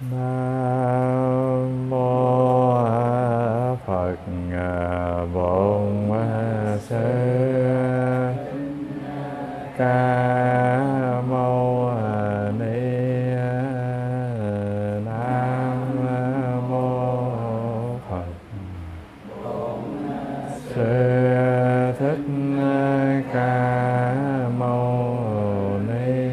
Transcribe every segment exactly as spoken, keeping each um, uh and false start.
Nam mô A Phật Bổn Sư Ca Mâu Ni. Nam mô Phật Sư Thích Ca Mâu Ni.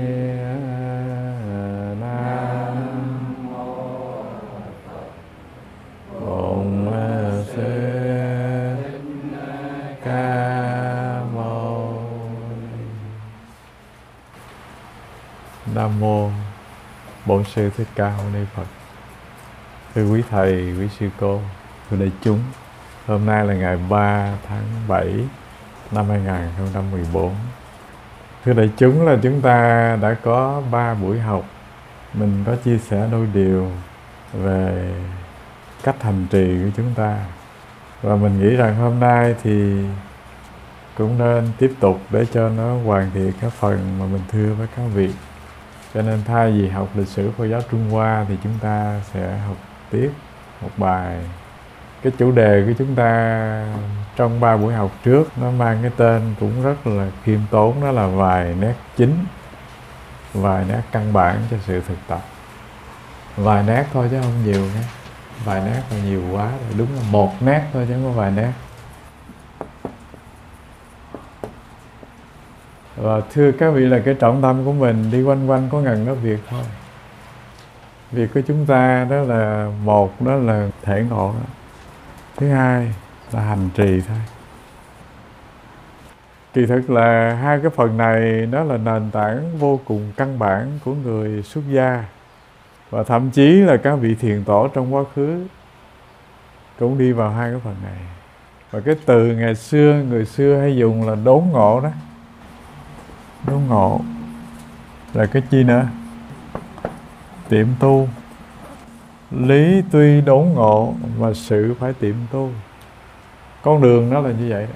Nam mô Bổn Sư Thích Ca Mâu Ni Phật. Thưa quý thầy, quý sư cô, thưa đại chúng, hôm nay là ngày ba tháng bảy năm hai nghìn không trăm mười bốn. Thưa đại chúng, là chúng ta đã có ba buổi học. Mình có chia sẻ đôi điều về cách hành trì của chúng ta, và mình nghĩ rằng hôm nay thì cũng nên tiếp tục để cho nó hoàn thiện cái phần mà mình thưa với các vị. Cho nên thay vì học lịch sử Phật giáo Trung Hoa thì chúng ta sẽ học tiếp một bài. Cái chủ đề của chúng ta trong ba buổi học trước nó mang cái tên cũng rất là khiêm tốn, đó là vài nét chính, vài nét căn bản cho sự thực tập. Vài nét thôi chứ không nhiều nhé. Vài nét là nhiều quá rồi, đúng là một nét thôi chứ không có vài nét. Và thưa các vị, là cái trọng tâm của mình đi quanh quanh có ngần đó việc thôi. Việc của chúng ta đó là một, đó là thể ngộ. Thứ hai là hành trì thôi. Kỳ thực là hai cái phần này đó là nền tảng vô cùng căn bản của người xuất gia. Và thậm chí là các vị thiền tổ trong quá khứ cũng đi vào hai cái phần này. Và cái từ ngày xưa, người xưa hay dùng là đốn ngộ đó. Đốn ngộ là cái chi nữa? Tiệm tu. Lý tuy đốn ngộ mà sự phải tiệm tu. Con đường nó là như vậy đó.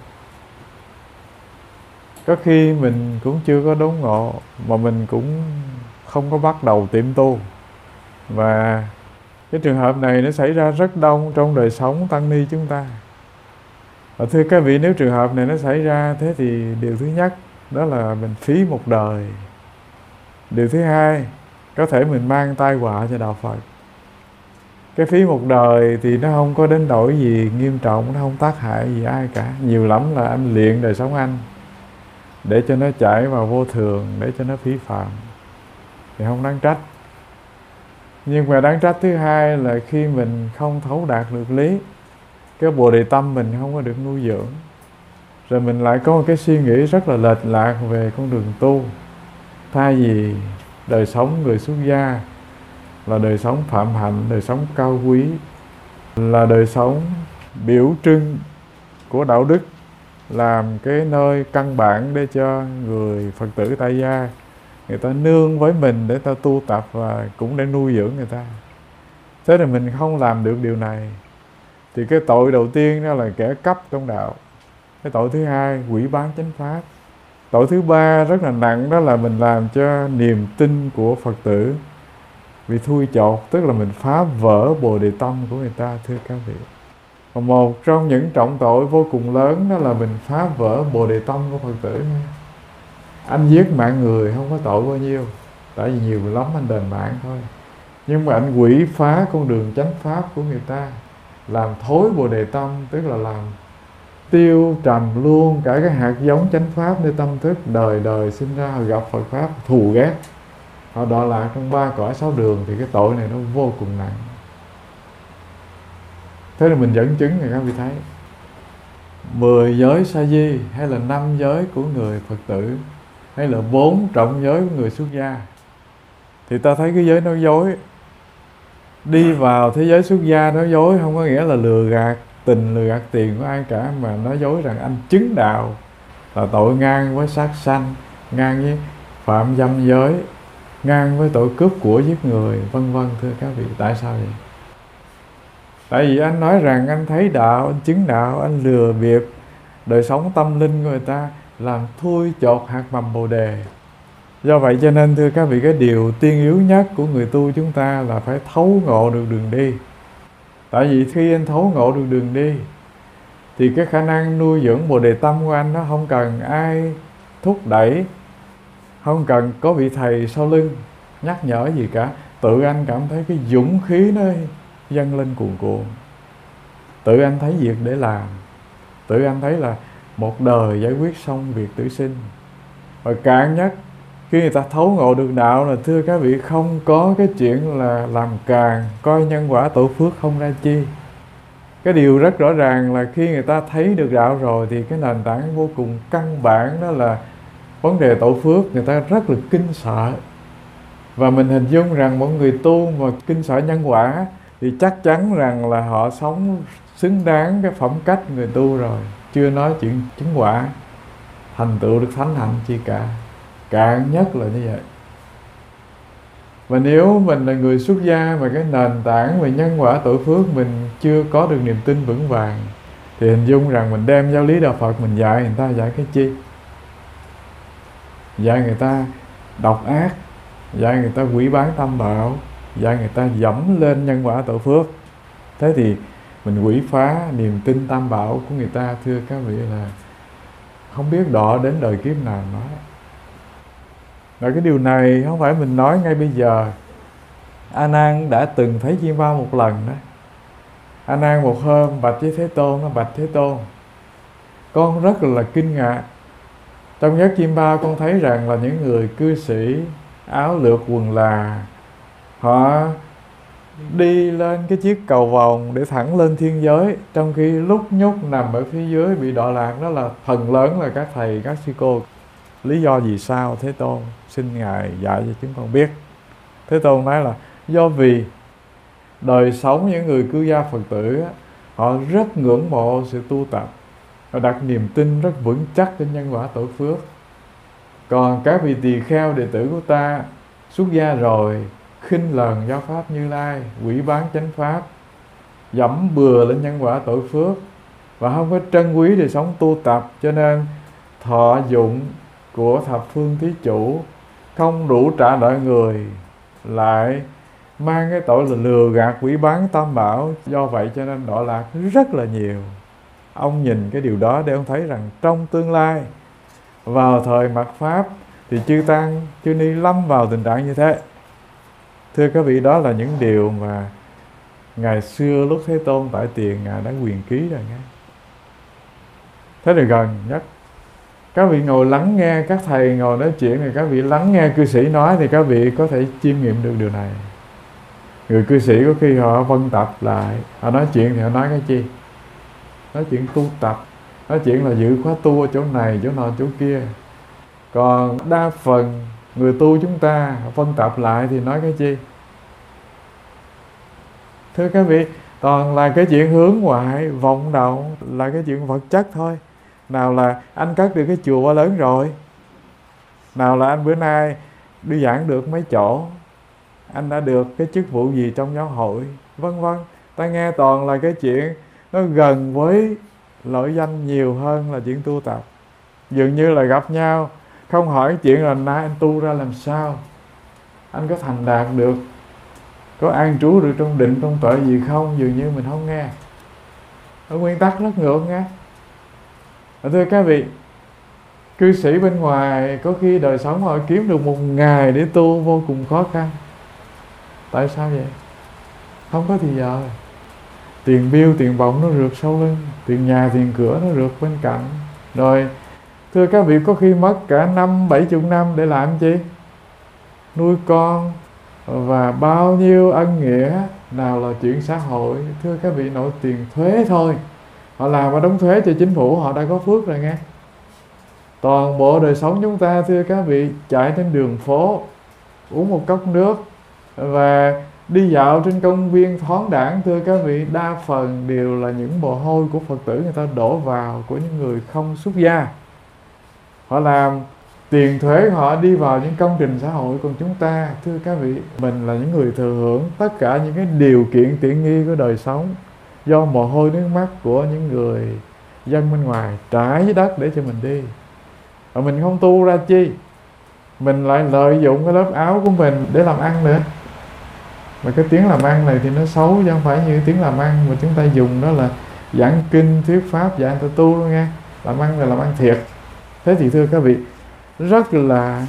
Có khi mình cũng chưa có đốn ngộ mà mình cũng không có bắt đầu tiệm tu. Và cái trường hợp này nó xảy ra rất đông trong đời sống tăng ni chúng ta. Và thưa các vị, nếu trường hợp này nó xảy ra thế thì điều thứ nhất đó là mình phí một đời. Điều thứ hai, có thể mình mang tai họa cho đạo Phật. Cái phí một đời thì nó không có đến nỗi gì nghiêm trọng, nó không tác hại gì ai cả. Nhiều lắm là anh luyện đời sống anh để cho nó chảy vào vô thường, để cho nó phí phạm, thì không đáng trách. Nhưng mà đáng trách thứ hai là khi mình không thấu đạt được lý, cái bồ đề tâm mình không có được nuôi dưỡng, rồi mình lại có một cái suy nghĩ rất là lệch lạc về con đường tu. Thay vì đời sống người xuất gia là đời sống phạm hạnh, đời sống cao quý, là đời sống biểu trưng của đạo đức, làm cái nơi căn bản để cho người Phật tử tại gia người ta nương với mình để ta tu tập và cũng để nuôi dưỡng người ta. Thế thì mình không làm được điều này thì cái tội đầu tiên đó là kẻ cắp trong đạo. Cái tội thứ hai, hủy bán chánh pháp. Tội thứ ba rất là nặng, đó là mình làm cho niềm tin của Phật tử bị thui chột, tức là mình phá vỡ bồ đề tâm của người ta, thưa các vị. Còn một trong những trọng tội vô cùng lớn đó là mình phá vỡ bồ đề tâm của Phật tử. Anh giết mạng người không có tội bao nhiêu, tại vì nhiều lắm anh đền mạng thôi. Nhưng mà anh quỷ phá con đường chánh pháp của người ta, làm thối bồ đề tâm, tức là làm tiêu trầm luôn cả cái hạt giống chánh pháp nơi tâm thức. Đời đời sinh ra họ gặp Phật pháp thù ghét, họ đọa lạc trong ba cõi sáu đường, thì cái tội này nó vô cùng nặng. Thế là mình dẫn chứng này các vị thấy, mười giới sa di hay là năm giới của người Phật tử, hay là bốn trọng giới của người xuất gia, thì ta thấy cái giới nói dối. Đi vào thế giới xuất gia nói dối không có nghĩa là lừa gạt tình, lừa gạt tiền của ai cả, mà nói dối rằng anh chứng đạo là tội ngang với sát sanh, ngang với phạm dâm giới, ngang với tội cướp của giết người, vân vân. Thưa các vị, tại sao vậy? Tại vì anh nói rằng anh thấy đạo, anh chứng đạo, anh lừa bịp đời sống tâm linh của người ta, làm thui chột hạt mầm bồ đề. Do vậy cho nên thưa các vị, cái điều tiên yếu nhất của người tu chúng ta là phải thấu ngộ được đường đi. Tại vì khi anh thấu ngộ được đường đi thì cái khả năng nuôi dưỡng Bồ Đề tâm của anh nó không cần ai thúc đẩy, không cần có vị thầy sau lưng nhắc nhở gì cả. Tự anh cảm thấy cái dũng khí nó dâng lên cuồn cuộn. Tự anh thấy việc để làm. Tự anh thấy là một đời giải quyết xong việc tử sinh. Và cạn nhất, khi người ta thấu ngộ được đạo là thưa các vị, không có cái chuyện là làm càng, coi nhân quả tổ phước không ra chi. Cái điều rất rõ ràng là khi người ta thấy được đạo rồi thì cái nền tảng vô cùng căn bản đó là vấn đề tổ phước người ta rất là kinh sợ. Và mình hình dung rằng một người tu mà kinh sợ nhân quả thì chắc chắn rằng là họ sống xứng đáng cái phẩm cách người tu rồi. Chưa nói chuyện chứng quả, thành tựu được thánh hạnh chi cả. Cạn nhất là như vậy. Và nếu mình là người xuất gia mà cái nền tảng về nhân quả tội phước mình chưa có được niềm tin vững vàng thì hình dung rằng mình đem giáo lý đạo Phật mình dạy người ta dạy cái chi? Dạy người ta độc ác, dạy người ta quỷ bán tam bảo, dạy người ta dẫm lên nhân quả tội phước. Thế thì mình quỷ phá niềm tin tam bảo của người ta, thưa các vị, là không biết đọ đến đời kiếp nào nói. Và cái điều này không phải mình nói ngay bây giờ. A Nan đã từng thấy chim bao một lần đó. A Nan một hôm bạch với Thế Tôn, nó bạch Thế Tôn, con rất là kinh ngạc. Trong giấc chim bao con thấy rằng là những người cư sĩ áo lược quần là, họ đi lên cái chiếc cầu vòng để thẳng lên thiên giới, trong khi lúc nhúc nằm ở phía dưới bị đọa lạc. Đó là phần lớn là các thầy, các sư cô. Lý do vì sao Thế Tôn? Xin Ngài dạy cho chúng con biết. Thế Tôn nói là do vì đời sống những người cư gia Phật tử, họ rất ngưỡng mộ sự tu tập, họ đặt niềm tin rất vững chắc trên nhân quả tổ phước. Còn các vị tỳ kheo đệ tử của ta xuất gia rồi, khinh lần giáo pháp Như Lai, quỷ bán chánh pháp, dẫm bừa lên nhân quả tội phước và không có trân quý đời sống tu tập, cho nên thọ dụng của thập phương thí chủ không đủ trả nợ người, lại mang cái tội là lừa gạt quỷ bán tam bảo. Do vậy cho nên đọa lạc rất là nhiều. Ông nhìn cái điều đó để ông thấy rằng trong tương lai, vào thời mạt Pháp thì chư Tăng, chư Ni lâm vào tình trạng như thế. Thưa các vị, đó là những điều mà ngày xưa lúc Thế Tôn tại tiền Ngài đã quyền ký rồi nghe. Thế thì gần nhất các vị ngồi lắng nghe các thầy ngồi nói chuyện, thì các vị lắng nghe cư sĩ nói thì các vị có thể chiêm nghiệm được điều này. Người cư sĩ có khi họ phân tập lại, họ nói chuyện thì họ nói cái chi? Nói chuyện tu tập, nói chuyện là giữ khóa tu ở chỗ này, chỗ nọ, chỗ kia. Còn đa phần người tu chúng ta phân tập lại thì nói cái chi? Thưa các vị, toàn là cái chuyện hướng ngoại, vọng động, là cái chuyện vật chất thôi. Nào là anh cất được cái chùa quá lớn rồi, nào là anh bữa nay đi giảng được mấy chỗ, anh đã được cái chức vụ gì trong giáo hội, vân vân. Ta nghe toàn là cái chuyện nó gần với lợi danh nhiều hơn là chuyện tu tập. Dường như là gặp nhau không hỏi chuyện là nay anh tu ra làm sao, anh có thành đạt được, có an trú được trong định trong tuệ gì không, dường như mình không nghe. Ở nguyên tắc rất ngược nghe. Thưa các vị, cư sĩ bên ngoài có khi đời sống họ kiếm được một ngày để tu vô cùng khó khăn. Tại sao vậy? Không có thì giờ. Tiền bill, tiền bổng nó rượt sau lưng, tiền nhà, tiền cửa nó rượt bên cạnh. Rồi, thưa các vị, có khi mất cả năm, bảy chục năm để làm chi? Nuôi con và bao nhiêu ân nghĩa, nào là chuyện xã hội. Thưa các vị, nội tiền thuế thôi, họ làm và đóng thuế cho chính phủ, họ đã có phước rồi nghe. Toàn bộ đời sống chúng ta, thưa các vị, chạy trên đường phố, uống một cốc nước và đi dạo trên công viên thoáng đãng, thưa các vị, đa phần đều là những mồ hôi của Phật tử người ta đổ vào, của những người không xuất gia. Họ làm tiền thuế, họ đi vào những công trình xã hội. Còn chúng ta, thưa các vị, mình là những người thừa hưởng tất cả những cái điều kiện tiện nghi của đời sống do mồ hôi nước mắt của những người dân bên ngoài trải dưới đất để cho mình đi. Và mình không tu ra chi? mình lại lợi dụng cái lớp áo của mình để làm ăn nữa. Mà cái tiếng làm ăn này thì nó xấu, chứ không phải như tiếng làm ăn mà chúng ta dùng đó là giảng kinh, thuyết pháp, dạy người ta tu luôn nghe. Làm ăn là làm ăn thiệt. Thế thì thưa các vị, rất là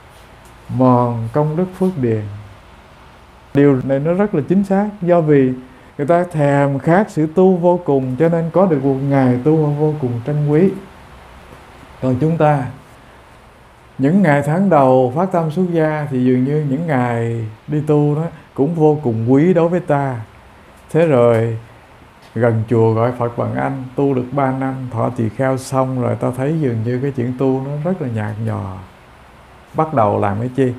mòn công đức phước điền. Điều này nó rất là chính xác, do vì người ta thèm khát sự tu vô cùng, cho nên có được một ngày tu vô cùng trân quý. Còn chúng ta, những ngày tháng đầu phát tâm xuất gia thì dường như những ngày đi tu đó cũng vô cùng quý đối với ta. Thế rồi gần chùa gọi Phật bằng anh, tu được ba năm, thọ tỳ kheo xong rồi ta thấy dường như cái chuyện tu nó rất là nhạt nhòa. Bắt đầu làm cái chi?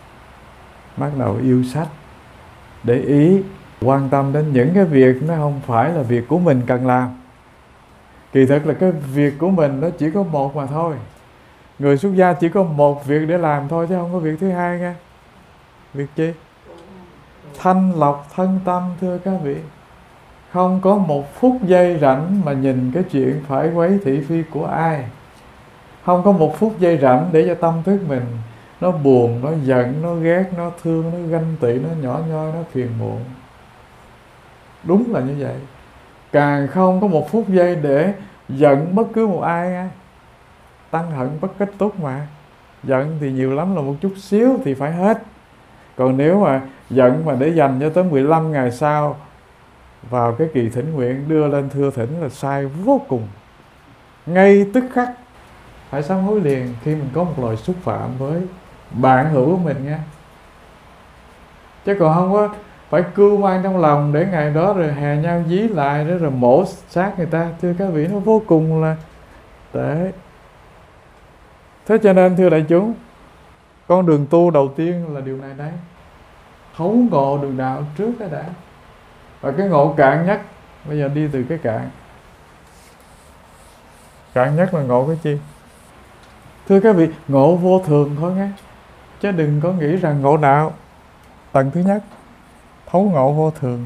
Bắt đầu yêu sách, để ý, quan tâm đến những cái việc nó không phải là việc của mình cần làm. Kỳ thực là cái việc của mình nó chỉ có một mà thôi. Người xuất gia chỉ có một việc để làm thôi, chứ không có việc thứ hai nha. Việc chi? Thanh lọc thân tâm, thưa các vị. Không có một phút giây rảnh mà nhìn cái chuyện phải quấy thị phi của ai. Không có một phút giây rảnh để cho tâm thức mình nó buồn, nó giận, nó ghét, nó thương, nó ganh tị, nó nhỏ nhoi, nó phiền muộn. Đúng là như vậy. Càng không có một phút giây để giận bất cứ một ai nha. Tăng hận bất kết thúc mà. Giận thì nhiều lắm là một chút xíu thì phải hết. Còn nếu mà giận mà để dành cho tới mười lăm ngày sau vào cái kỳ thỉnh nguyện đưa lên thưa thỉnh là sai vô cùng. Ngay tức khắc phải sám hối liền khi mình có một lời xúc phạm với bạn hữu của mình nha. Chứ còn không có phải cưu mang trong lòng để ngày đó rồi hè nhau dí lại đó rồi mổ xác người ta. Thưa các vị, nó vô cùng là tệ. Thế cho nên thưa đại chúng, con đường tu đầu tiên là điều này đấy. Thấu ngộ đường đạo trước cái đã. Và cái ngộ cạn nhất, bây giờ đi từ cái cạn. Cạn nhất là ngộ cái chi? Thưa các vị, ngộ vô thường thôi nghe. Chứ đừng có nghĩ rằng ngộ đạo. Tầng thứ nhất, thấu ngộ vô thường.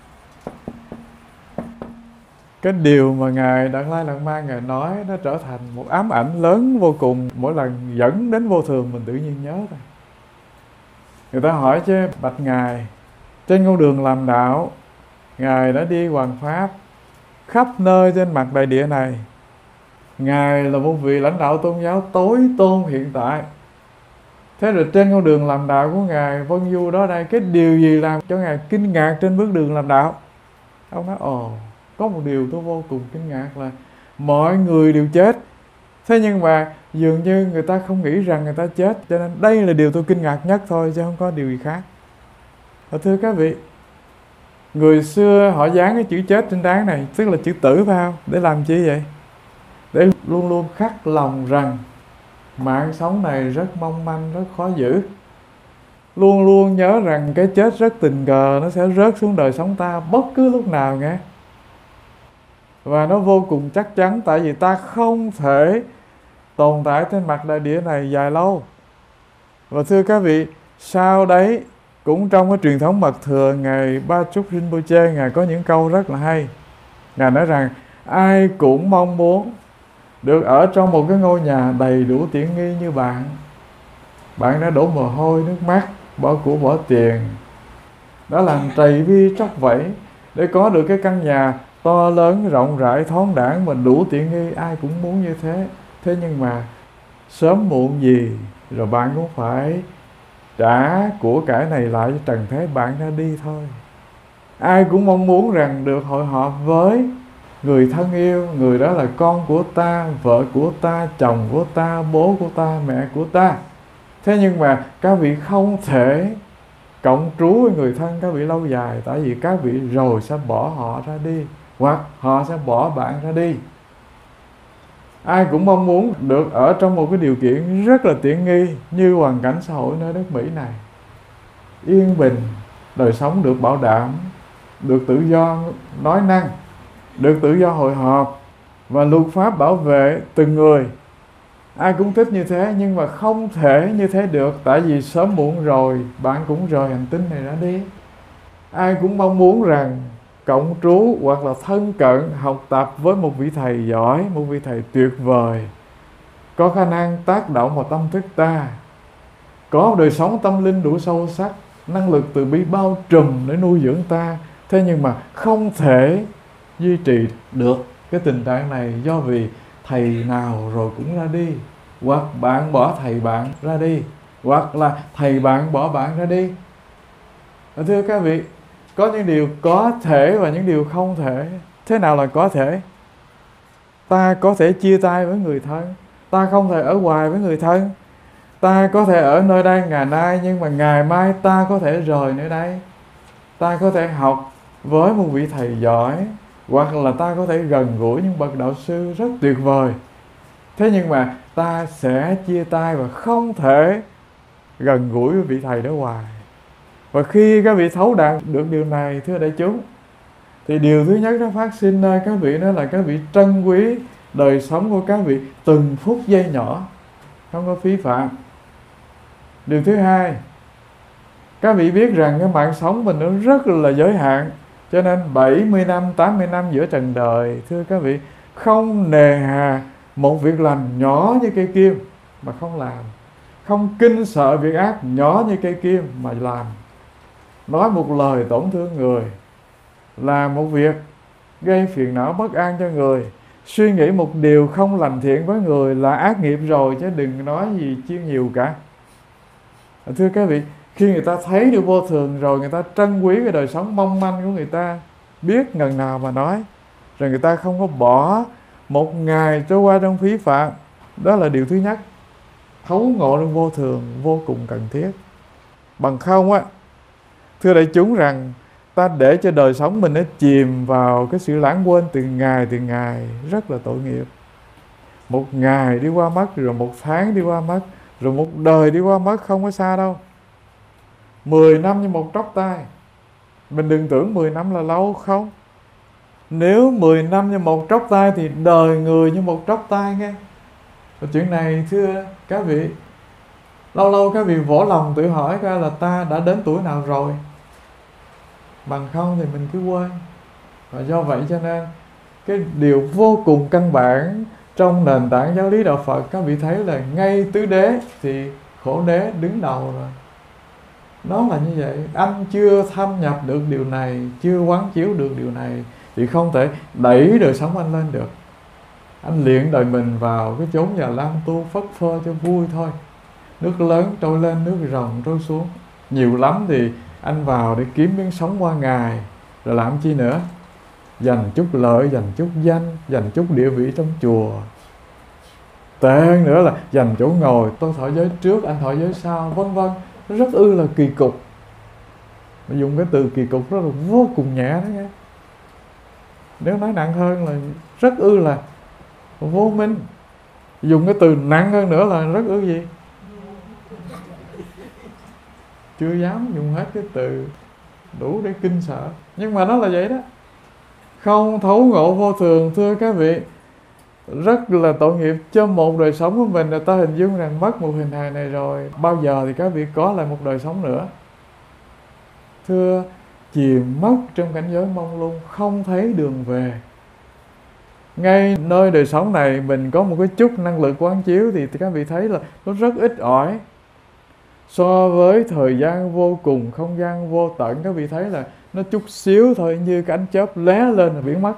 Cái điều mà Ngài Đạt Lai Lạt Ma Ngài nói nó trở thành một ám ảnh lớn vô cùng. Mỗi lần dẫn đến vô thường mình tự nhiên nhớ rồi. Người ta hỏi chứ, bạch Ngài, trên con đường làm đạo, Ngài đã đi hoằng pháp khắp nơi trên mặt đại địa này. Ngài là một vị lãnh đạo tôn giáo tối tôn hiện tại. Thế rồi trên con đường làm đạo của Ngài Vân Du đó đây, cái điều gì làm cho Ngài kinh ngạc trên bước đường làm đạo? Ông nói, ồ, có một điều tôi vô cùng kinh ngạc là mọi người đều chết. Thế nhưng mà dường như người ta không nghĩ rằng người ta chết, cho nên đây là điều tôi kinh ngạc nhất thôi, chứ không có điều gì khác. Và thưa các vị, người xưa họ dán cái chữ chết trên trán này, tức là chữ tử phải không? Để làm chi vậy? Để luôn luôn khắc lòng rằng mạng sống này rất mong manh, rất khó giữ. Luôn luôn nhớ rằng cái chết rất tình cờ, nó sẽ rớt xuống đời sống ta bất cứ lúc nào nghe. Và nó vô cùng chắc chắn, tại vì ta không thể tồn tại trên mặt đại địa này dài lâu. Và thưa các vị, sau đấy cũng trong cái truyền thống mật thừa, Ngài Ba Chúc Rinpoche, Ngài có những câu rất là hay. Ngài nói rằng ai cũng mong muốn được ở trong một cái ngôi nhà đầy đủ tiện nghi như bạn. Bạn đã đổ mồ hôi, nước mắt, bỏ của bỏ tiền, đã làm trầy vi tróc vẫy để có được cái căn nhà to lớn, rộng rãi, thoáng đãng mà đủ tiện nghi. Ai cũng muốn như thế. Thế nhưng mà sớm muộn gì rồi bạn cũng phải trả của cải này lại cho trần thế, bạn ra đi thôi. Ai cũng mong muốn rằng được hội họp với người thân yêu, người đó là con của ta, vợ của ta, chồng của ta, bố của ta, mẹ của ta. Thế nhưng mà các vị không thể cộng trú với người thân các vị lâu dài, tại vì các vị rồi sẽ bỏ họ ra đi, hoặc họ sẽ bỏ bạn ra đi. Ai cũng mong muốn được ở trong một cái điều kiện rất là tiện nghi như hoàn cảnh xã hội nơi đất Mỹ này. Yên bình, đời sống được bảo đảm, được tự do nói năng, được tự do hội họp và luật pháp bảo vệ từng người. Ai cũng thích như thế, nhưng mà không thể như thế được, tại vì sớm muộn rồi bạn cũng rời hành tinh này ra đi. Ai cũng mong muốn rằng cộng trú hoặc là thân cận học tập với một vị thầy giỏi, một vị thầy tuyệt vời, có khả năng tác động vào tâm thức ta, có đời sống tâm linh đủ sâu sắc, năng lực từ bi bao trùm để nuôi dưỡng ta. Thế nhưng mà không thể duy trì được cái tình trạng này, do vì thầy nào rồi cũng ra đi, hoặc bạn bỏ thầy bạn ra đi, hoặc là thầy bạn bỏ bạn ra đi. Thưa các vị, có những điều có thể và những điều không thể. Thế nào là có thể? Ta có thể chia tay với người thân, ta không thể ở hoài với người thân. Ta có thể ở nơi đây ngày nay, nhưng mà ngày mai ta có thể rời nơi đây. Ta có thể học với một vị thầy giỏi, hoặc là ta có thể gần gũi những bậc đạo sư rất tuyệt vời. Thế nhưng mà ta sẽ chia tay và không thể gần gũi với vị thầy đó hoài. Và khi các vị thấu đạt được điều này, thưa đại chúng, thì điều thứ nhất nó phát sinh nơi các vị đó là các vị trân quý đời sống của các vị từng phút giây nhỏ, không có phí phạm. Điều thứ hai, các vị biết rằng cái mạng sống mình nó rất là giới hạn, cho nên bảy mươi năm, tám mươi năm giữa trần đời, thưa các vị, không nề hà một việc lành nhỏ như cây kim mà không làm, không kinh sợ việc ác nhỏ như cây kim mà làm. Nói một lời tổn thương người, làm một việc gây phiền não bất an cho người, suy nghĩ một điều không lành thiện với người là ác nghiệp rồi, chứ đừng nói gì chiêu nhiều cả. Thưa các vị, khi người ta thấy được vô thường rồi, người ta trân quý cái đời sống mong manh của người ta, biết ngần nào mà nói, rồi người ta không có bỏ một ngày trôi qua trong phí phạm. Đó là điều thứ nhất. Thấu ngộ được vô thường vô cùng cần thiết. Bằng không á, thưa đại chúng, rằng ta để cho đời sống mình nó chìm vào cái sự lãng quên từ ngày từ ngày, rất là tội nghiệp. Một ngày đi qua mất, rồi một tháng đi qua mất, rồi một đời đi qua mất, không có xa đâu. Mười năm như một tróc tay. Mình đừng tưởng mười năm là lâu, không. Nếu mười năm như một tróc tay thì đời người như một tróc tay nghe. Và chuyện này thưa các vị, lâu lâu các vị vỗ lòng tự hỏi coi là ta đã đến tuổi nào rồi. Bằng không thì mình cứ quên. Và do vậy cho nên cái điều vô cùng căn bản trong nền tảng giáo lý đạo Phật, các vị thấy là ngay tứ đế thì khổ đế đứng đầu rồi. Nó là như vậy. Anh chưa thâm nhập được điều này, chưa quán chiếu được điều này, thì không thể đẩy đời sống anh lên được. Anh luyện đời mình vào cái chốn nhà lam tu phất phơ cho vui thôi. Nước lớn trôi lên, nước rồng trôi xuống. Nhiều lắm thì anh vào để kiếm miếng sống qua ngày, rồi làm chi nữa? Dành chút lợi, dành chút danh, dành chút địa vị trong chùa. Tệ hơn nữa là dành chỗ ngồi, tôi thọ giới trước, anh thọ giới sau, vân vân. Nó rất ư là kỳ cục. Mà dùng cái từ kỳ cục đó là vô cùng nhẹ đó nghe. Nếu nói nặng hơn là rất ư là vô minh. Dùng cái từ nặng hơn nữa là rất ư gì? Chưa dám dùng hết cái từ đủ để kinh sợ. Nhưng mà nó là vậy đó. Không thấu ngộ vô thường, thưa các vị, rất là tội nghiệp cho một đời sống của mình. Là ta hình dung rằng mất một hình hài này rồi, bao giờ thì các vị có lại một đời sống nữa? Thưa, chìm mất trong cảnh giới mông lung, không thấy đường về. Ngay nơi đời sống này mình có một cái chút năng lực quán chiếu thì các vị thấy là nó rất ít ỏi. So với thời gian vô cùng, không gian vô tận, các vị thấy là nó chút xíu thôi, như cái ánh chớp lóe lên là biến mất.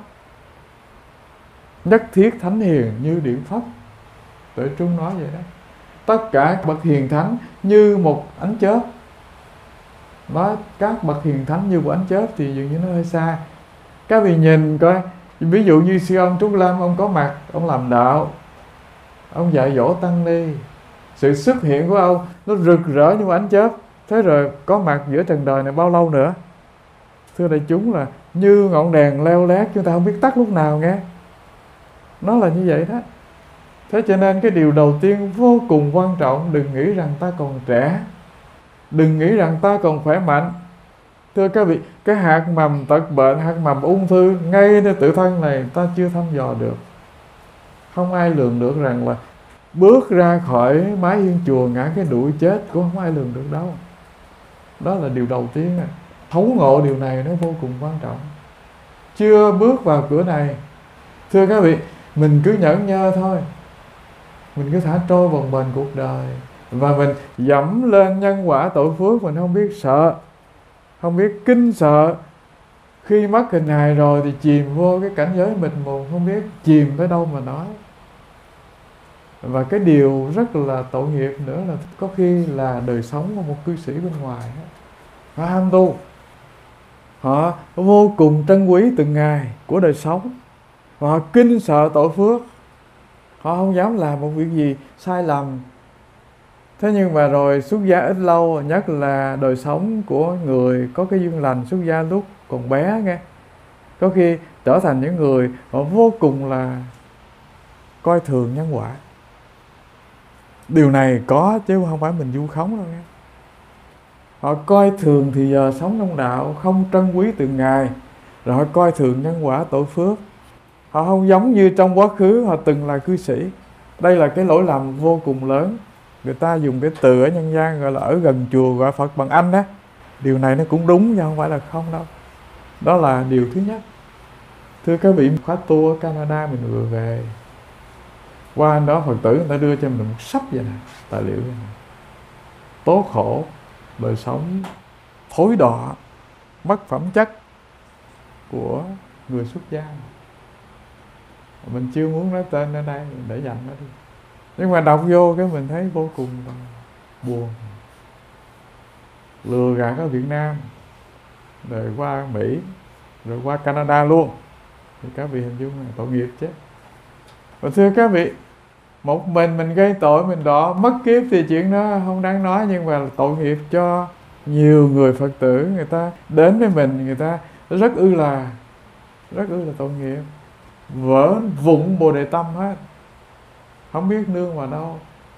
Nhất thiết thánh hiền như điện phất. Tuệ Trung nói vậy đó. Tất cả bậc hiền thánh như một ánh chớp. Nói các bậc hiền thánh như một ánh chớp thì dường như nó hơi xa. Các vị nhìn coi, ví dụ như sư ông Trúc Lâm, ông có mặt, ông làm đạo, ông dạy dỗ tăng ni. Sự xuất hiện của ông nó rực rỡ như một ánh chớp. Thế rồi có mặt giữa trần đời này bao lâu nữa? Thưa đại chúng, là như ngọn đèn leo lét, chúng ta không biết tắt lúc nào nghe. Nó là như vậy đó. Thế cho nên cái điều đầu tiên vô cùng quan trọng, đừng nghĩ rằng ta còn trẻ, đừng nghĩ rằng ta còn khỏe mạnh. Thưa các vị, cái hạt mầm tật bệnh, hạt mầm ung thư ngay nơi tự thân này ta chưa thăm dò được. Không ai lường được rằng là bước ra khỏi mái hiên chùa ngã cái đuổi chết, cũng không ai lường được đâu. Đó là điều đầu tiên. Thấu ngộ điều này nó vô cùng quan trọng. Chưa bước vào cửa này, thưa các vị, mình cứ nhẫn nhơ thôi, mình cứ thả trôi bồng bềnh cuộc đời. Và mình dẫm lên nhân quả tội phước, mình không biết sợ, không biết kinh sợ. Khi mất hình hài rồi thì chìm vô cái cảnh giới mịt mù, không biết chìm tới đâu mà nói. Và cái điều rất là tội nghiệp nữa là có khi là đời sống của một cư sĩ bên ngoài, họ ham tu, họ vô cùng trân quý từng ngày của đời sống, họ kinh sợ tội phước, họ không dám làm một việc gì sai lầm. Thế nhưng mà rồi xuất gia ít lâu, nhất là đời sống của người có cái duyên lành xuất gia lúc còn bé nghe, có khi trở thành những người họ vô cùng là coi thường nhân quả. Điều này có chứ không phải mình vu khống đâu nghe. Họ coi thường thì giờ sống trong đạo, không trân quý từng ngày, rồi họ coi thường nhân quả tội phước. Họ không giống như trong quá khứ họ từng là cư sĩ. Đây là cái lỗi lầm vô cùng lớn. Người ta dùng cái từ ở nhân gian gọi là ở gần chùa gọi Phật bằng anh á. Điều này nó cũng đúng chứ không phải là không đâu. Đó là điều thứ nhất. Thưa các vị, khóa tu ở Canada mình vừa về, qua anh đó Phật tử người ta đưa cho mình một sắp vậy nè, tài liệu vậy nè. Tố khổ, đời sống thối đọa, mất phẩm chất của người xuất gia. Mình chưa muốn nói tên ở đây, mình để dành nó đi. Nhưng mà đọc vô cái mình thấy vô cùng buồn. Lừa gạt ở Việt Nam, rồi qua Mỹ, rồi qua Canada luôn. Thì các vị hình dung là tội nghiệp chứ. Và thưa các vị, một mình mình gây tội, mình đọa mất kiếp thì chuyện đó không đáng nói. Nhưng mà tội nghiệp cho nhiều người Phật tử, người ta đến với mình, người ta rất ư là Rất ư là tội nghiệp. Vỡ vụn Bồ Đề Tâm hết, không biết nương vào đâu.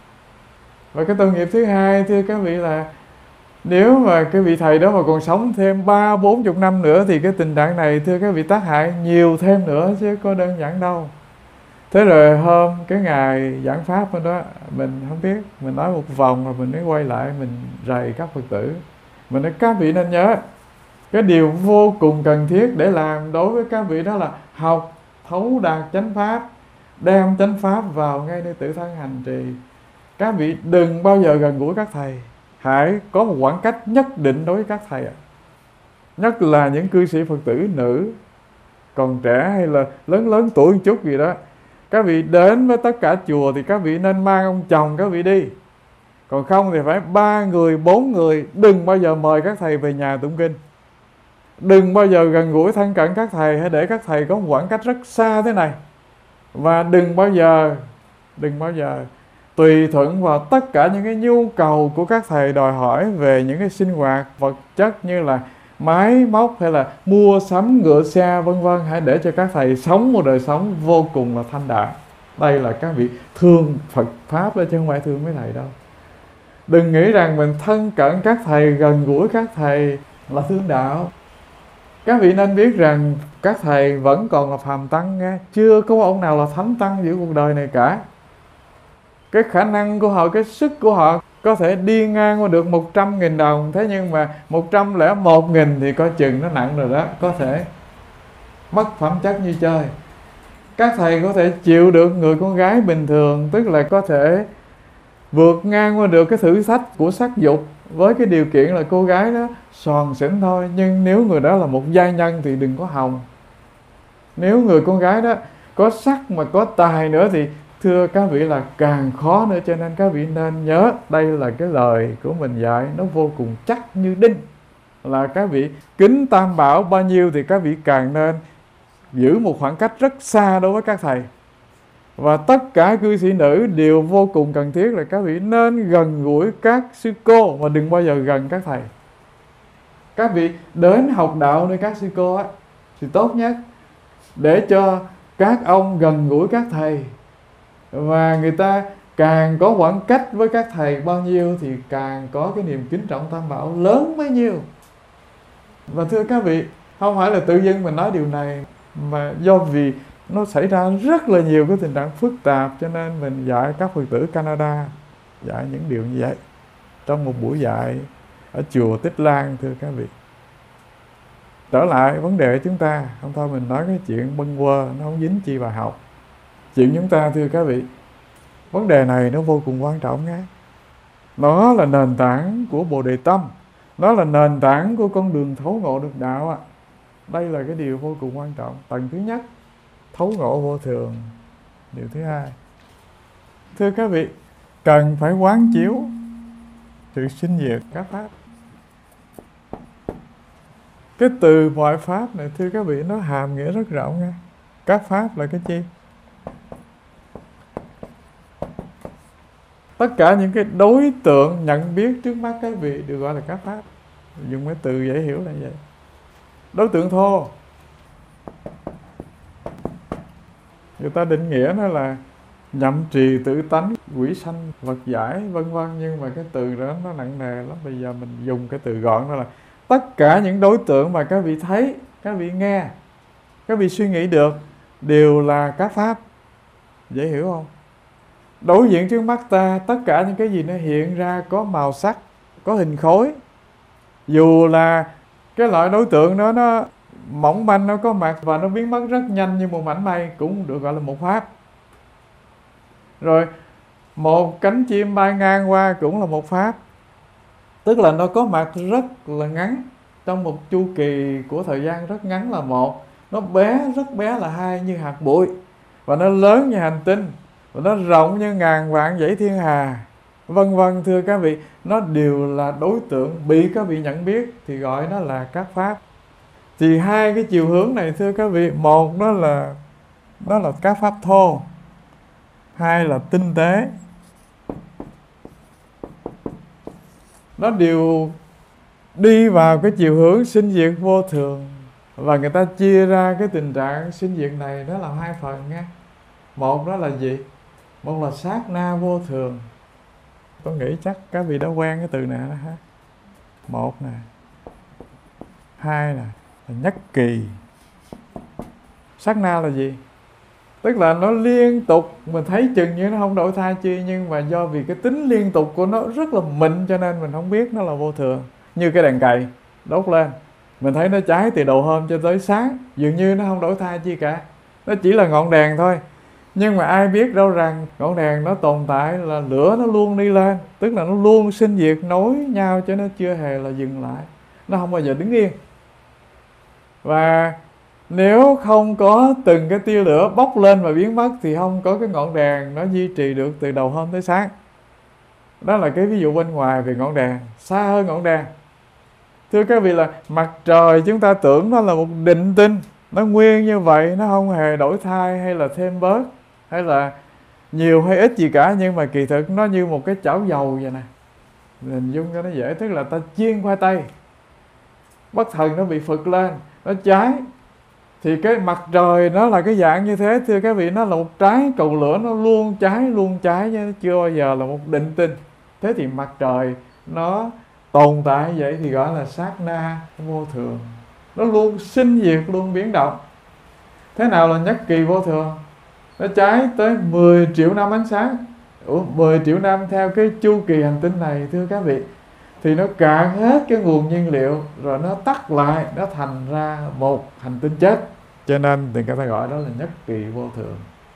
Và cái tội nghiệp thứ hai, thưa các vị, là nếu mà cái vị thầy đó mà còn sống thêm ba bốn chục năm nữa thì cái tình trạng này, thưa các vị, tác hại nhiều thêm nữa chứ có đơn giản đâu. Thế rồi hôm cái ngày giảng pháp đó, mình không biết, mình nói một vòng rồi mình mới quay lại, mình rầy các Phật tử. Mình nói các vị nên nhớ, cái điều vô cùng cần thiết để làm đối với các vị đó là học thấu đạt chánh pháp, đem chánh pháp vào ngay nơi tự thân hành trì. Các vị đừng bao giờ gần gũi các thầy, hãy có một khoảng cách nhất định đối với các thầy ạ. Nhất là những cư sĩ Phật tử nữ còn trẻ hay là lớn lớn tuổi một chút gì đó, các vị đến với tất cả chùa thì các vị nên mang ông chồng các vị đi. Còn không thì phải ba người, bốn người. Đừng bao giờ mời các thầy về nhà tụng kinh. Đừng bao giờ gần gũi thân cận các thầy, hãy để các thầy có một khoảng cách rất xa thế này. Và đừng bao giờ Đừng bao giờ tùy thuận vào tất cả những cái nhu cầu của các thầy đòi hỏi về những cái sinh hoạt vật chất như là máy móc hay là mua sắm ngựa xe vân vân. Hãy để cho các thầy sống một đời sống vô cùng là thanh đạm. Đây là các vị thương Phật Pháp đó, chứ không phải thương mấy thầy đâu. Đừng nghĩ rằng mình thân cận các thầy, gần gũi các thầy là thương đạo. Các vị nên biết rằng các thầy vẫn còn là phàm tăng nghe. Chưa có ông nào là thánh tăng giữa cuộc đời này cả. Cái khả năng của họ, cái sức của họ có thể đi ngang qua được một trăm nghìn đồng. Thế nhưng mà một trăm lẻ một nghìn thì coi chừng nó nặng rồi đó. Có thể mất phẩm chất như chơi. Các thầy có thể chịu được người con gái bình thường, tức là có thể vượt ngang qua được cái thử thách của sắc dục, với cái điều kiện là cô gái đó xoàn xỉn thôi. Nhưng nếu người đó là một giai nhân thì đừng có hòng. Nếu người con gái đó có sắc mà có tài nữa thì thưa các vị là càng khó nữa. Cho nên các vị nên nhớ, đây là cái lời của mình dạy, nó vô cùng chắc như đinh. Là các vị kính tam bảo bao nhiêu thì các vị càng nên giữ một khoảng cách rất xa đối với các thầy. Và tất cả cư sĩ nữ đều vô cùng cần thiết là các vị nên gần gũi các sư cô mà đừng bao giờ gần các thầy. Các vị đến học đạo nơi các sư cô á thì tốt nhất, để cho các ông gần gũi các thầy. Và người ta càng có khoảng cách với các thầy bao nhiêu thì càng có cái niềm kính trọng tam bảo lớn bấy nhiêu. Và thưa các vị, không phải là tự dưng mình nói điều này, mà do vì nó xảy ra rất là nhiều cái tình trạng phức tạp, cho nên mình dạy các Phật tử Canada dạy những điều như vậy trong một buổi dạy ở chùa Tích Lan. Thưa các vị, trở lại vấn đề của chúng ta, không thôi mình nói cái chuyện bâng quơ, nó không dính chi bài học. Chuyện chúng ta, thưa các vị, vấn đề này nó vô cùng quan trọng nghe. Nó là nền tảng của Bồ Đề Tâm, nó là nền tảng của con đường thấu ngộ được đạo ạ. Đây là cái điều vô cùng quan trọng. Tầng thứ nhất, thấu ngộ vô thường. Điều thứ hai, thưa các vị, cần phải quán chiếu sự sinh diệt các pháp. Cái từ mọi pháp này, thưa các vị, nó hàm nghĩa rất rộng nha. Các pháp là cái chi? Tất cả những cái đối tượng nhận biết trước mắt các vị được gọi là các pháp. Dùng cái từ dễ hiểu là vậy. Đối tượng thô, người ta định nghĩa nó là nhậm trì, tự tánh, quỷ sanh, vật giải, vân vân. Nhưng mà cái từ đó nó nặng nề lắm. Bây giờ mình dùng cái từ gọn đó là tất cả những đối tượng mà các vị thấy, các vị nghe, các vị suy nghĩ được đều là các pháp. Dễ hiểu không? Đối diện trước mắt ta, tất cả những cái gì nó hiện ra có màu sắc, có hình khối, dù là cái loại đối tượng đó nó mỏng manh, nó có mặt và nó biến mất rất nhanh như một mảnh mây, cũng được gọi là một pháp. Rồi một cánh chim bay ngang qua cũng là một pháp. Tức là nó có mặt rất là ngắn, trong một chu kỳ của thời gian rất ngắn là một, nó bé, rất bé là hai như hạt bụi, và nó lớn như hành tinh, và nó rộng như ngàn vạn dãy thiên hà, vân vân. Thưa các vị, nó đều là đối tượng bị các vị nhận biết, thì gọi nó là các pháp. Thì hai cái chiều hướng này, thưa các vị, một đó là đó là các pháp thô, hai là tinh tế. Nó đều đi vào cái chiều hướng sinh diệt vô thường. Và người ta chia ra cái tình trạng sinh diệt này đó là hai phần nha. Một đó là gì? Một là sát na vô thường. Tôi nghĩ chắc các vị đã quen cái từ này đó ha. Một nè, hai là, là nhất kỳ. Sát na là gì? Tức là nó liên tục, mình thấy chừng như nó không đổi thay chi, nhưng mà do vì cái tính liên tục của nó rất là mịn, cho nên mình không biết nó là vô thường. Như cái đèn cày đốt lên, mình thấy nó cháy từ đầu hôm cho tới sáng, dường như nó không đổi thay chi cả, nó chỉ là ngọn đèn thôi. Nhưng mà ai biết đâu rằng ngọn đèn nó tồn tại là lửa nó luôn đi lên, tức là nó luôn sinh diệt nối nhau, cho nó chưa hề là dừng lại, nó không bao giờ đứng yên. Và nếu không có từng cái tia lửa bốc lên và biến mất thì không có cái ngọn đèn nó duy trì được từ đầu hôm tới sáng. Đó là cái ví dụ bên ngoài về ngọn đèn. Xa hơn ngọn đèn, thưa các vị, là mặt trời chúng ta tưởng nó là một định tinh, nó nguyên như vậy, nó không hề đổi thay hay là thêm bớt hay là nhiều hay ít gì cả. Nhưng mà kỳ thực nó như một cái chảo dầu vậy nè, hình dung cho nó dễ. Tức là ta chiên khoai tây, bất thần nó bị phực lên, nó cháy, thì cái mặt trời nó là cái dạng như thế. Thưa các vị, nó là một trái cầu lửa, nó luôn cháy luôn cháy, chứ chưa bao giờ là một định tinh. Thế thì mặt trời nó tồn tại vậy thì gọi là sát na vô thường. Nó luôn sinh diệt, luôn biến động. Thế nào là nhất kỳ vô thường? Nó cháy tới mười triệu năm ánh sáng. Ủa, mười triệu năm theo cái chu kỳ hành tinh này, thưa các vị, thì nó cạn hết cái nguồn nhiên liệu, rồi nó tắt lại, nó thành ra một hành tinh chết. Cho nên thì người ta gọi đó là nhất kỳ vô thường.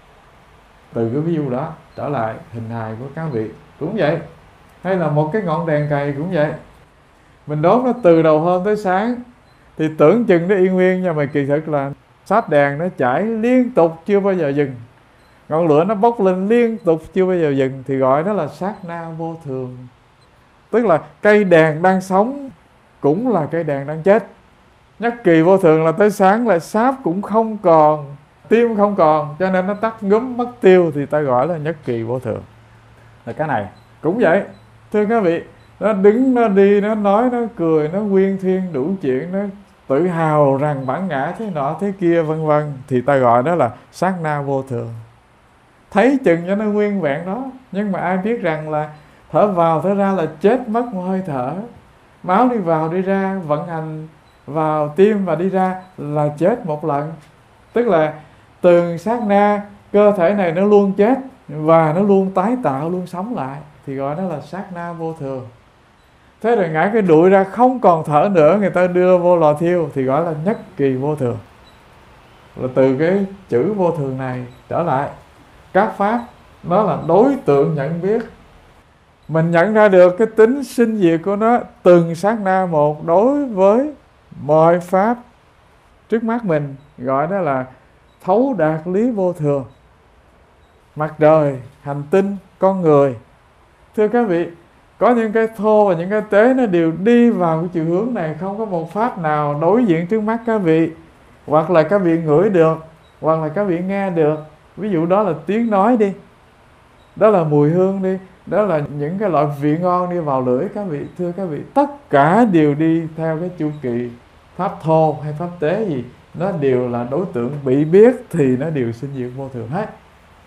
Từ cái ví dụ đó trở lại hình hài của các vị cũng vậy. Hay là một cái ngọn đèn cày cũng vậy, mình đốt nó từ đầu hôm tới sáng thì tưởng chừng nó yên nguyên, nhưng mà kỳ thực là sát đèn nó chảy liên tục chưa bao giờ dừng, ngọn lửa nó bốc lên liên tục chưa bao giờ dừng, thì gọi đó là sát na vô thường. Tức là cây đèn đang sống cũng là cây đèn đang chết. Nhất kỳ vô thường là tới sáng là sáp cũng không còn, tim không còn, cho nên nó tắt ngúm mất tiêu, thì ta gọi là nhất kỳ vô thường. Là cái này cũng vậy, thưa các vị, nó đứng, nó đi, nó nói, nó cười, nó quyên thuyên đủ chuyện, nó tự hào rằng bản ngã thế nọ thế kia vân vân, thì ta gọi đó là sát na vô thường. Thấy chừng cho nó nguyên vẹn đó, nhưng mà ai biết rằng là thở vào thở ra là chết mất một hơi thở, máu đi vào đi ra, vận hành vào tim và đi ra là chết một lần. Tức là từng sát na cơ thể này nó luôn chết và nó luôn tái tạo, luôn sống lại, thì gọi đó là sát na vô thường. Thế rồi ngã cái đuổi ra không còn thở nữa, người ta đưa vô lò thiêu, thì gọi là nhất kỳ vô thường. Là từ cái chữ vô thường này trở lại, các pháp nó là đối tượng nhận biết. Mình nhận ra được cái tính sinh diệt của nó từng sát na một đối với mọi pháp trước mắt mình, gọi đó là thấu đạt lý vô thường. Mặt trời, hành tinh, con người. Thưa các vị, có những cái thô và những cái tế nó đều đi vào cái chiều hướng này. Không có một pháp nào đối diện trước mắt các vị, hoặc là các vị ngửi được, hoặc là các vị nghe được. Ví dụ đó là tiếng nói đi, đó là mùi hương đi, đó là những cái loại vị ngon đi vào lưỡi các vị. Thưa các vị, tất cả đều đi theo cái chu kỳ pháp thô hay pháp tế gì, nó đều là đối tượng bị biết thì nó đều sinh diệt vô thường hết.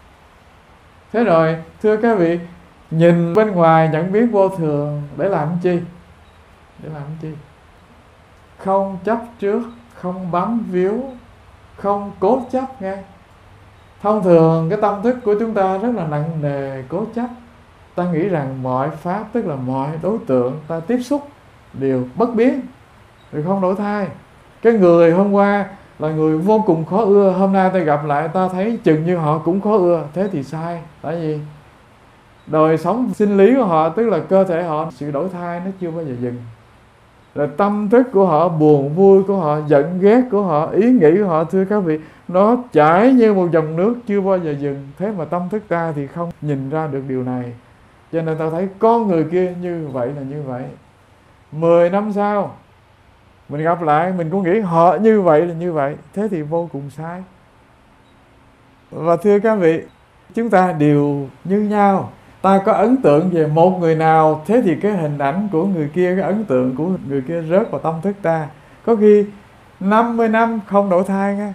Thế rồi, thưa các vị, nhìn bên ngoài nhận biết vô thường để làm chi? Để làm chi? Không chấp trước, không bám víu, không cố chấp nghe. Thông thường cái tâm thức của chúng ta rất là nặng nề cố chấp. Ta nghĩ rằng mọi pháp, tức là mọi đối tượng ta tiếp xúc đều bất biến, đều không đổi thay. Cái người hôm qua là người vô cùng khó ưa, hôm nay ta gặp lại ta thấy chừng như họ cũng khó ưa. Thế thì sai. Tại vì đời sống sinh lý của họ, tức là cơ thể họ, sự đổi thay nó chưa bao giờ dừng. Rồi tâm thức của họ, buồn vui của họ, giận ghét của họ, ý nghĩ của họ, thưa các vị, nó chảy như một dòng nước chưa bao giờ dừng. Thế mà tâm thức ta thì không nhìn ra được điều này. Cho nên ta thấy con người kia như vậy là như vậy. Mười năm sau mình gặp lại, mình cũng nghĩ họ như vậy là như vậy. Thế thì vô cùng sai. Và thưa các vị, chúng ta đều như nhau. Ta có ấn tượng về một người nào, thế thì cái hình ảnh của người kia, cái ấn tượng của người kia rớt vào tâm thức ta. Có khi năm mươi năm không đổi thay nghe.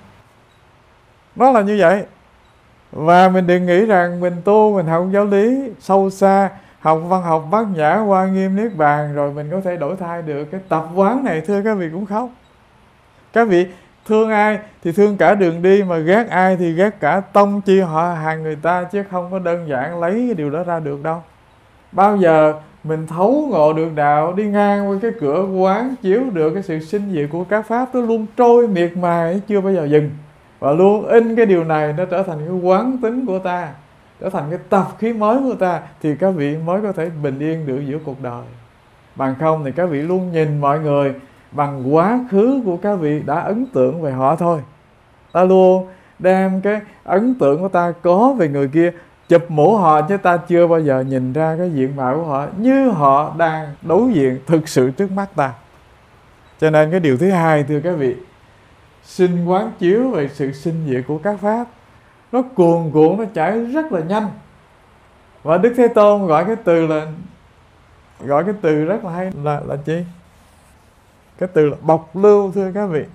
Nó là như vậy. Và mình đừng nghĩ rằng mình tu, mình học giáo lý sâu xa, học văn học bát nhã, hoa nghiêm niết bàn rồi mình có thể đổi thay được. Cái tập quán này thưa các vị cũng không. Các vị thương ai thì thương cả đường đi, mà ghét ai thì ghét cả tông chi họ hàng người ta, chứ không có đơn giản lấy cái điều đó ra được đâu. Bao giờ mình thấu ngộ được đạo, đi ngang qua cái cửa quán chiếu được cái sự sinh diệt của các pháp, nó luôn trôi miệt mài, chưa bao giờ dừng. Và luôn in cái điều này, nó trở thành cái quán tính của ta, trở thành cái tập khí mới của ta, thì các vị mới có thể bình yên được giữa cuộc đời. Bằng không thì các vị luôn nhìn mọi người bằng quá khứ của các vị đã ấn tượng về họ thôi. Ta luôn đem cái ấn tượng của ta có về người kia, chụp mũ họ, chứ ta chưa bao giờ nhìn ra cái diện mạo của họ như họ đang đối diện thực sự trước mắt ta. Cho nên cái điều thứ hai thưa các vị, sinh quán chiếu về sự sinh diệt của các pháp, nó cuồn cuộn, nó chảy rất là nhanh. Và Đức Thế Tôn gọi cái từ là gọi cái từ rất là hay là là chi? Cái từ là bộc lưu thưa các vị.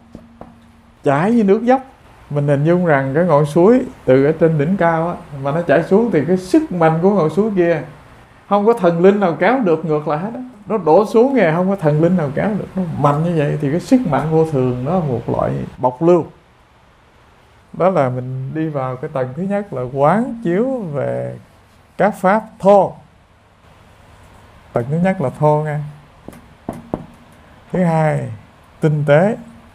Chảy như nước dốc. Mình hình dung rằng cái ngọn suối từ ở trên đỉnh cao á, mà nó chảy xuống thì cái sức mạnh của ngọn suối kia không có thần linh nào kéo được ngược lại hết á. Nó đổ xuống kìa, không có thần linh nào kéo được. Nó mạnh như vậy thì cái sức mạnh vô thường nó là một loại bộc lưu. Đó là mình đi vào cái tầng thứ nhất là quán chiếu về các pháp thô. Tầng thứ nhất là thô nha. Thứ hai, tinh tế.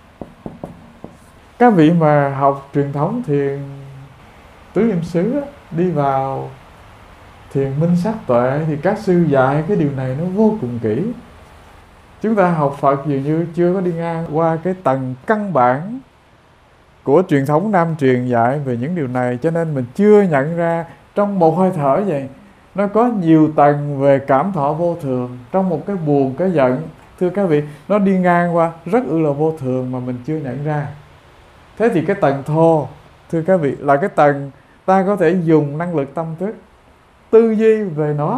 Các vị mà học truyền thống thiền tứ niệm xứ đi vào thiền minh sát tuệ thì các sư dạy cái điều này nó vô cùng kỹ. Chúng ta học Phật dường như chưa có đi ngang qua cái tầng căn bản của truyền thống Nam truyền dạy về những điều này, cho nên mình chưa nhận ra trong một hơi thở vậy nó có nhiều tầng về cảm thọ vô thường. Trong một cái buồn, cái giận, thưa các vị, nó đi ngang qua rất ư là vô thường mà mình chưa nhận ra. Thế thì cái tầng thô, thưa các vị, là cái tầng ta có thể dùng năng lực tâm thức tư duy về nó.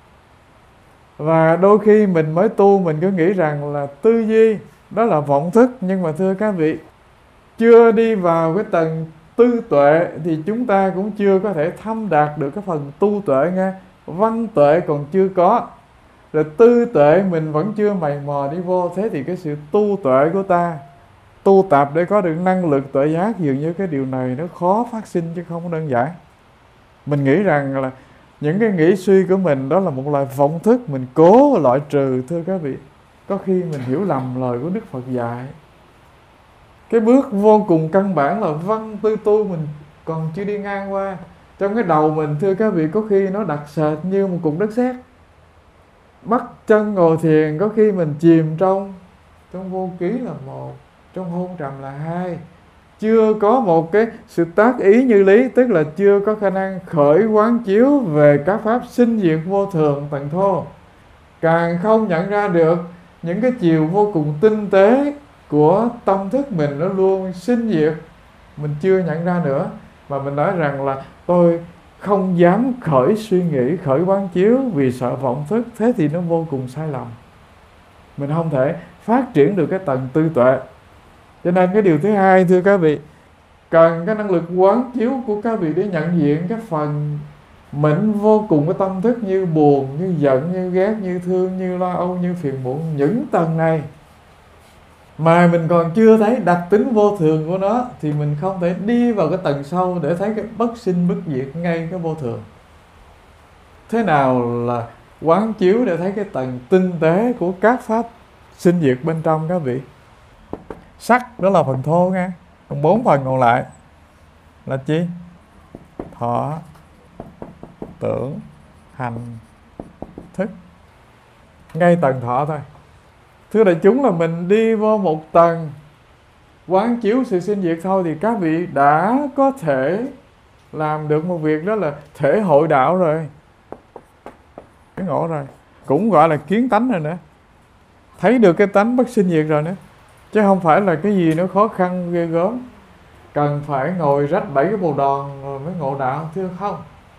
Và đôi khi mình mới tu mình cứ nghĩ rằng là tư duy đó là vọng thức, nhưng mà thưa các vị, chưa đi vào cái tầng tư tuệ thì chúng ta cũng chưa có thể thâm đạt được cái phần tu tuệ nghe. Văn tuệ còn chưa có, rồi tư tuệ mình vẫn chưa mày mò đi vô. Thế thì cái sự tu tuệ của ta, tu tập để có được năng lực tuệ giác, dường như cái điều này nó khó phát sinh chứ không đơn giản. Mình nghĩ rằng là những cái nghĩ suy của mình đó là một loại vọng thức, mình cố loại trừ. Thưa các vị, có khi mình hiểu lầm lời của Đức Phật dạy. Cái bước vô cùng căn bản là văn tư tu mình còn chưa đi ngang qua. Cho Trong cái đầu mình, thưa các vị, có khi nó đặc sệt như một cục đất sét. Bắt chân ngồi thiền, có khi mình chìm trong trong vô ký là một, trong hôn trầm là hai. Chưa có một cái sự tác ý như lý, tức là chưa có khả năng khởi quán chiếu về các pháp sinh diệt vô thường tầng thô. Càng không nhận ra được những cái chiều vô cùng tinh tế của tâm thức mình, nó luôn sinh diệt. Mình chưa nhận ra nữa, mà mình nói rằng là tôi không dám khởi suy nghĩ, khởi quán chiếu vì sợ vọng thức. Thế thì nó vô cùng sai lầm. Mình không thể phát triển được cái tầng tư tuệ. Cho nên cái điều thứ hai, thưa các vị, cần cái năng lực quán chiếu của các vị để nhận diện cái phần mệnh vô cùng cái tâm thức như buồn, như giận, như ghét, như thương, như lo âu, như phiền muộn. Những tầng này mà mình còn chưa thấy đặc tính vô thường của nó thì mình không thể đi vào cái tầng sâu để thấy cái bất sinh bất diệt ngay cái vô thường. Thế nào là quán chiếu để thấy cái tầng tinh tế của các pháp sinh diệt bên trong các vị? Sắc đó là phần thô nha, còn bốn phần còn lại là chi? Thọ, tưởng, hành, thức. Ngay tầng thọ thôi. Thưa đại chúng, là mình đi vô một tầng quán chiếu sự sinh diệt thôi thì các vị đã có thể làm được một việc, đó là thể hội đạo rồi, cái ngộ rồi, cũng gọi là kiến tánh rồi nữa, thấy được cái tánh bất sinh diệt rồi nữa, chứ không phải là cái gì nó khó khăn ghê gớm cần phải ngồi rách bảy cái bồ đòn rồi mới ngộ đạo, thưa không.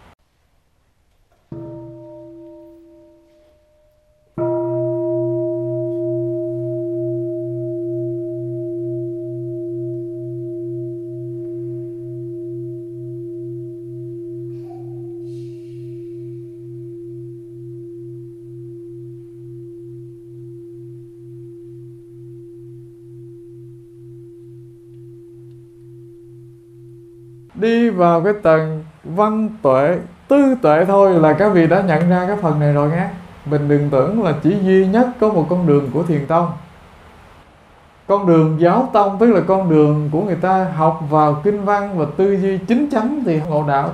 Đi vào cái tầng văn tuệ, tư tuệ thôi là các vị đã nhận ra cái phần này rồi nhé. Mình đừng tưởng là chỉ duy nhất có một con đường của thiền tông. Con đường giáo tông, tức là con đường của người ta học vào kinh văn và tư duy chính chắn thì ngộ đạo.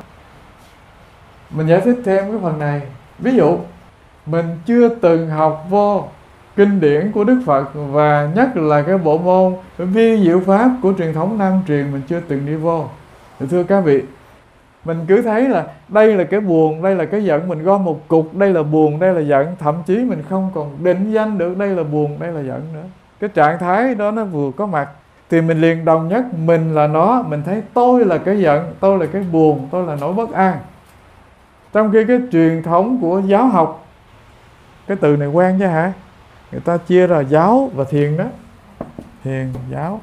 Mình giải thích thêm cái phần này. Ví dụ, mình chưa từng học vô kinh điển của Đức Phật, và nhất là cái bộ môn vi diệu pháp của truyền thống Nam truyền mình chưa từng đi vô. Thì thưa các vị, mình cứ thấy là đây là cái buồn, đây là cái giận, mình gom một cục, đây là buồn, đây là giận. Thậm chí mình không còn định danh được đây là buồn, đây là giận nữa. Cái trạng thái đó nó vừa có mặt thì mình liền đồng nhất mình là nó. Mình thấy tôi là cái giận, tôi là cái buồn, tôi là nỗi bất an. Trong khi cái truyền thống của giáo học, cái từ này quen chứ hả? Người ta chia ra giáo và thiền đó. Thiền, giáo.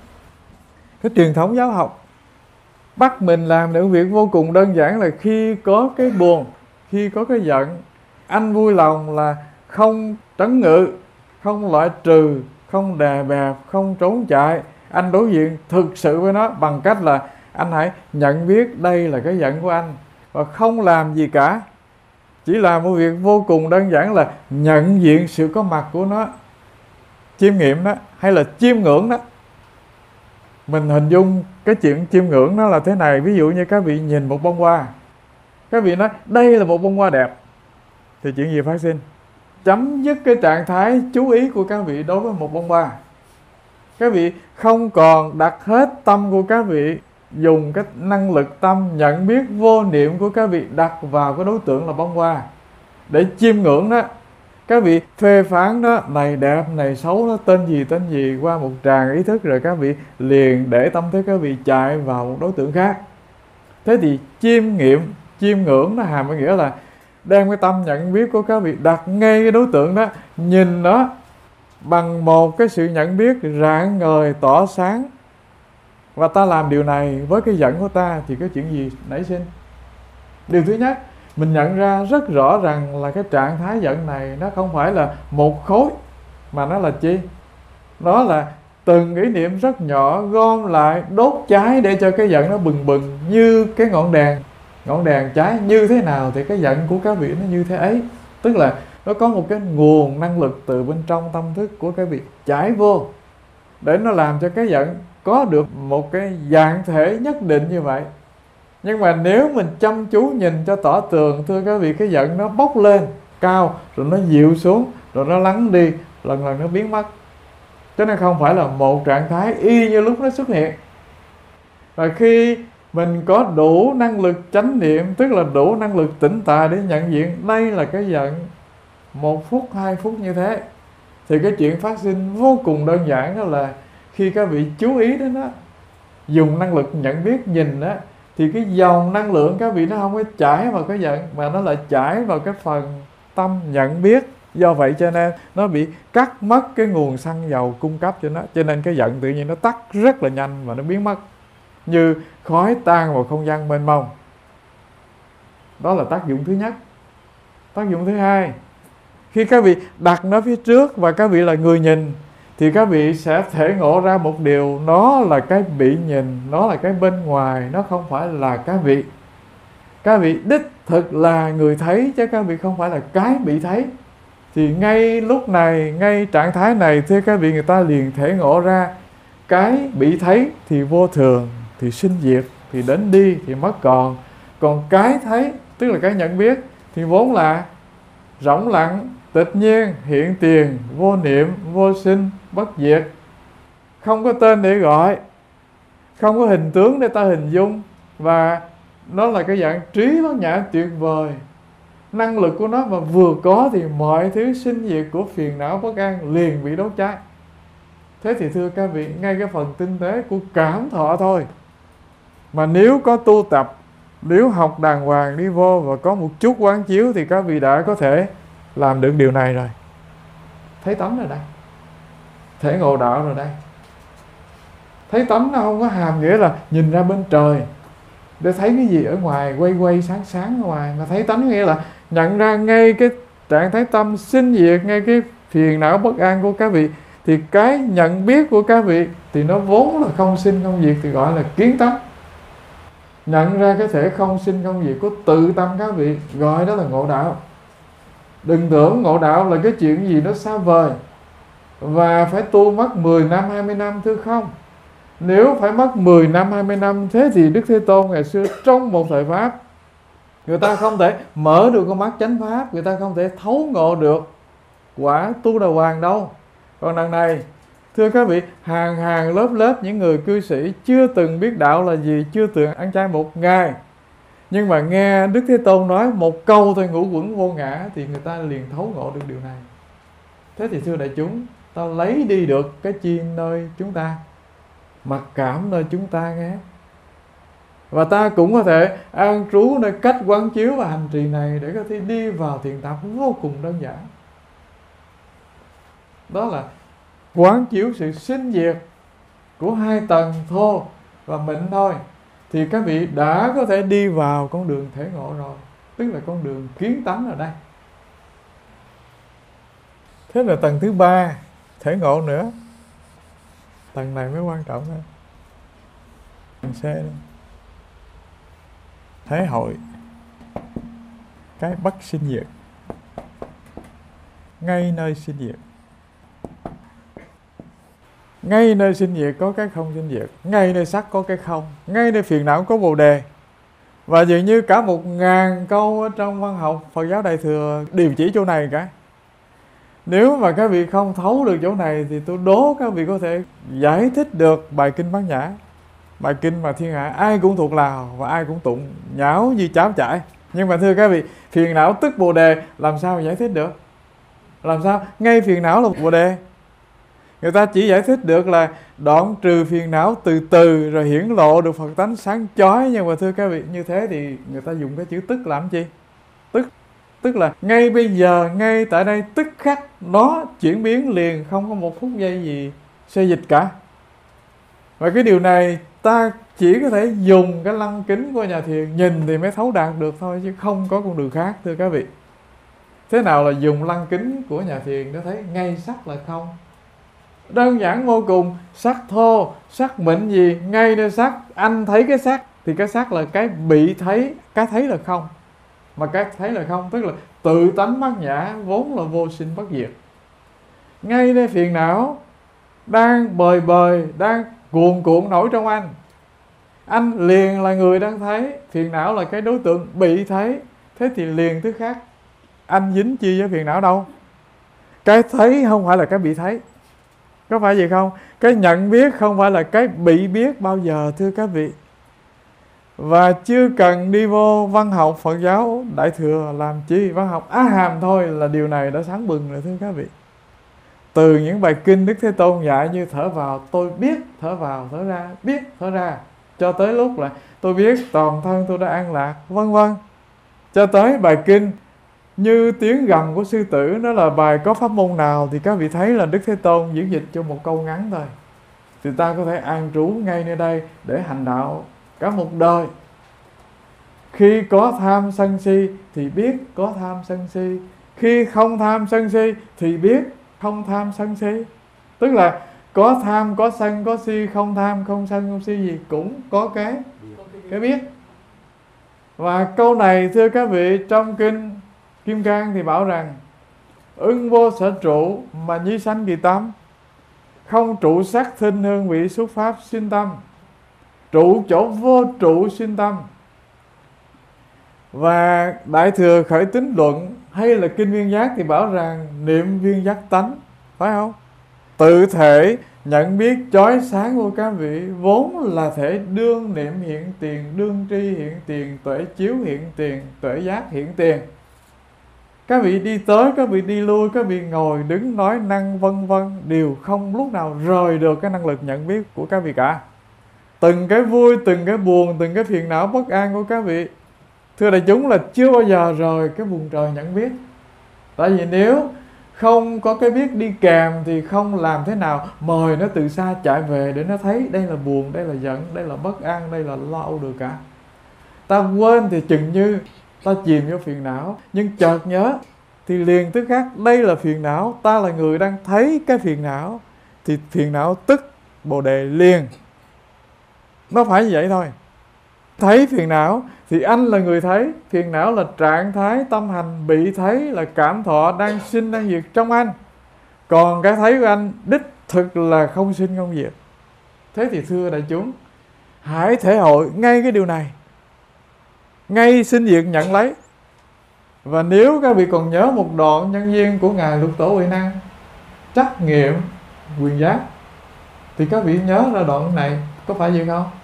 Cái truyền thống giáo học bắt mình làm được việc vô cùng đơn giản là khi có cái buồn, khi có cái giận, anh vui lòng là không trấn ngự, không loại trừ, không đè bẹp, không trốn chạy. Anh đối diện thực sự với nó bằng cách là anh hãy nhận biết đây là cái giận của anh và không làm gì cả. Chỉ làm một việc vô cùng đơn giản là nhận diện sự có mặt của nó, chiêm nghiệm đó, hay là chiêm ngưỡng đó. Mình hình dung cái chuyện chiêm ngưỡng nó là thế này. Ví dụ như các vị nhìn một bông hoa, các vị nói đây là một bông hoa đẹp, thì chuyện gì phát sinh? Chấm dứt cái trạng thái chú ý của các vị đối với một bông hoa. Các vị không còn đặt hết tâm của các vị, dùng cái năng lực tâm nhận biết vô niệm của các vị đặt vào cái đối tượng là bông hoa để chiêm ngưỡng đó. Các vị phê phán đó, này đẹp, này xấu, nó tên gì tên gì qua một tràng ý thức, rồi các vị liền để tâm thức các vị chạy vào một đối tượng khác. Thế thì chiêm nghiệm, chiêm ngưỡng nó hàm có nghĩa là đem cái tâm nhận biết của các vị đặt ngay cái đối tượng đó, nhìn nó bằng một cái sự nhận biết rạng ngời tỏ sáng. Và ta làm điều này với cái giận của ta thì có chuyện gì nảy sinh? Điều thứ nhất, mình nhận ra rất rõ rằng là cái trạng thái giận này nó không phải là một khối, mà nó là chi? Nó là từng ý niệm rất nhỏ gom lại đốt cháy để cho cái giận nó bừng bừng như cái ngọn đèn. Ngọn đèn cháy như thế nào thì cái giận của các vị nó như thế ấy. Tức là nó có một cái nguồn năng lực từ bên trong tâm thức của các vị chảy vô để nó làm cho cái giận có được một cái dạng thể nhất định như vậy. Nhưng mà nếu mình chăm chú nhìn cho tỏ tường, thưa các vị, cái giận nó bốc lên cao, rồi nó dịu xuống, rồi nó lắng đi, lần lần nó biến mất. Cho nên không phải là một trạng thái y như lúc nó xuất hiện. Và khi mình có đủ năng lực chánh niệm, tức là đủ năng lực tỉnh tại để nhận diện đây là cái giận một phút, hai phút như thế, thì cái chuyện phát sinh vô cùng đơn giản. Đó là khi các vị chú ý đến đó, dùng năng lực nhận biết nhìn đó, thì cái dòng năng lượng các vị nó không có chảy vào cái giận, mà nó lại chảy vào cái phần tâm nhận biết. Do vậy cho nên nó bị cắt mất cái nguồn xăng dầu cung cấp cho nó, cho nên cái giận tự nhiên nó tắt rất là nhanh và nó biến mất như khói tan vào không gian mênh mông. Đó là tác dụng thứ nhất. Tác dụng thứ hai, khi các vị đặt nó phía trước và các vị là người nhìn, thì các vị sẽ thể ngộ ra một điều, nó là cái bị nhìn, nó là cái bên ngoài, nó không phải là các vị. Các vị đích thực là người thấy, chứ các vị không phải là cái bị thấy. Thì ngay lúc này, ngay trạng thái này, thưa các vị, người ta liền thể ngộ ra cái bị thấy thì vô thường, thì sinh diệt, thì đến đi, thì mất còn. Còn cái thấy, tức là cái nhận biết, thì vốn là rỗng lặng, tịch nhiên, hiện tiền, vô niệm, vô sinh, bất diệt. Không có tên để gọi, không có hình tướng để ta hình dung. Và nó là cái dạng trí bát nhã tuyệt vời. Năng lực của nó mà vừa có thì mọi thứ sinh diệt của phiền não bất an liền bị đốt cháy. Thế thì thưa các vị, ngay cái phần tinh tế của cảm thọ thôi, mà nếu có tu tập, nếu học đàng hoàng đi vô và có một chút quán chiếu, thì các vị đã có thể làm được điều này rồi. Thấy tánh rồi đây, thể ngộ đạo rồi đây. Thấy tánh nó không có hàm nghĩa là nhìn ra bên trời để thấy cái gì ở ngoài, quay quay sáng sáng ở ngoài. Mà thấy tánh nghĩa là nhận ra ngay cái trạng thái tâm sinh diệt, ngay cái phiền não bất an của các vị. Thì cái nhận biết của các vị thì nó vốn là không sinh không diệt, thì gọi là kiến tánh. Nhận ra cái thể không sinh không diệt của tự tâm các vị, gọi đó là ngộ đạo. Đừng tưởng ngộ đạo là cái chuyện gì nó xa vời và phải tu mất mười năm, hai mươi năm, thưa không. Nếu phải mất mười năm, hai mươi năm, thế thì Đức Thế Tôn ngày xưa trong một thời Pháp, người ta không thể mở được con mắt chánh Pháp, người ta không thể thấu ngộ được quả Tu Đà Hoàng đâu. Còn đằng này, thưa các vị, hàng hàng lớp lớp những người cư sĩ chưa từng biết đạo là gì, chưa từng ăn chay một ngày, nhưng mà nghe Đức Thế Tôn nói một câu thôi, ngũ quẩn vô ngã, thì người ta liền thấu ngộ được điều này. Thế thì thưa đại chúng, ta lấy đi được cái chi nơi chúng ta, mặc cảm nơi chúng ta nghe. Và ta cũng có thể an trú nơi cách quán chiếu và hành trì này để có thể đi vào thiền tập vô cùng đơn giản. Đó là quán chiếu sự sinh diệt của hai tầng thô và mịn thôi, thì các vị đã có thể đi vào con đường thể ngộ rồi, tức là con đường kiến tánh ở đây. Thế là tầng thứ ba, thể ngộ nữa. Tầng này mới quan trọng hơn. Tầng C đó. Thế hội cái bất sinh diệt, ngay nơi sinh diệt. Ngay nơi sinh diệt có cái không sinh diệt, ngay nơi sắc có cái không, ngay nơi phiền não có bồ đề. Và dường như cả một ngàn câu ở trong văn học Phật giáo Đại Thừa đều chỉ chỗ này cả. Nếu mà các vị không thấu được chỗ này thì tôi đố các vị có thể giải thích được bài kinh Bát Nhã. Bài kinh mà thiên hạ ai cũng thuộc lòng và ai cũng tụng nhão như cháo chảy. Nhưng mà thưa các vị, phiền não tức bồ đề, làm sao mà giải thích được? Làm sao? Ngay phiền não là bồ đề. Người ta chỉ giải thích được là đoạn trừ phiền não từ từ rồi hiển lộ được Phật tánh sáng chói. Nhưng mà thưa các vị, như thế thì người ta dùng cái chữ tức làm chi? Tức Tức là ngay bây giờ, ngay tại đây, tức khắc nó chuyển biến liền, không có một phút giây gì xê dịch cả. Và cái điều này ta chỉ có thể dùng cái lăng kính của nhà thiền nhìn thì mới thấu đạt được thôi, chứ không có con đường khác, thưa các vị. Thế nào là dùng lăng kính của nhà thiền để thấy ngay sắc là không? Đơn giản vô cùng. Sắc thô, sắc mịn gì, ngay nơi sắc, anh thấy cái sắc thì cái sắc là cái bị thấy, cái thấy là không. Mà cái thấy là không, tức là tự tánh bát nhã vốn là vô sinh bất diệt. Ngay nơi phiền não đang bời bời, đang cuồn cuộn nổi trong anh, Anh liền là người đang thấy, phiền não là cái đối tượng bị thấy. Thế thì liền tức khác, anh dính chi với phiền não đâu? Cái thấy không phải là cái bị thấy, có phải vậy không? Cái nhận biết không phải là cái bị biết bao giờ, thưa các vị. Và chưa cần đi vô văn học Phật giáo Đại Thừa làm chi, văn học Á Hàm thôi là điều này đã sáng bừng rồi, thưa các vị. Từ những bài kinh Đức Thế Tôn dạy như thở vào tôi biết thở vào, thở ra biết thở ra, cho tới lúc là tôi biết toàn thân tôi đã an lạc, vân vân, cho tới bài kinh như tiếng gầm của sư tử. Nó là bài có pháp môn nào thì các vị thấy là Đức Thế Tôn diễn dịch cho một câu ngắn thôi, thì ta có thể an trú ngay nơi đây để hành đạo cả một đời. Khi có tham sân si thì biết có tham sân si, khi không tham sân si thì biết không tham sân si. Tức là có tham, có sân, có si, không tham, không sân, không si gì cũng có cái cái biết. Và câu này thưa các vị, trong kinh Kim Cang thì bảo rằng ưng vô sở trụ mà nhi sanh kỳ tâm, không trụ sắc thinh hương vị xuất pháp sinh tâm, trụ chỗ vô trụ sinh tâm. Và Đại Thừa Khởi Tín Luận hay là kinh Viên Giác thì bảo rằng niệm viên giác tánh, phải không? Tự thể nhận biết chói sáng của các vị vốn là thể đương niệm hiện tiền, đương tri hiện tiền, tuệ chiếu hiện tiền, tuệ giác hiện tiền. Các vị đi tới, các vị đi lui, các vị ngồi đứng nói năng vân vân đều không lúc nào rời được cái năng lực nhận biết của các vị cả. Từng cái vui, từng cái buồn, từng cái phiền não bất an của các vị, thưa đại chúng, là chưa bao giờ rời cái vùng trời nhận biết. Tại vì nếu không có cái biết đi kèm thì không làm thế nào mời nó từ xa chạy về để nó thấy đây là buồn, đây là giận, đây là bất an, đây là lo âu được cả. Ta quên thì chừng như ta chìm vô phiền não, nhưng chợt nhớ thì liền tức khắc đây là phiền não, ta là người đang thấy cái phiền não, thì phiền não tức bồ đề liền. Nó phải như vậy thôi. Thấy phiền não thì anh là người thấy, phiền não là trạng thái tâm hành bị thấy, là cảm thọ đang sinh đang diệt trong anh. Còn cái thấy của anh đích thực là không sinh không diệt. Thế thì thưa đại chúng, hãy thể hội ngay cái điều này, ngay sinh diệt nhận lấy. Và nếu các vị còn nhớ một đoạn nhân duyên của Ngài Lục Tổ Huệ Năng trắc nghiệm quyền giác, thì các vị nhớ ra đoạn này, có phải vậy không?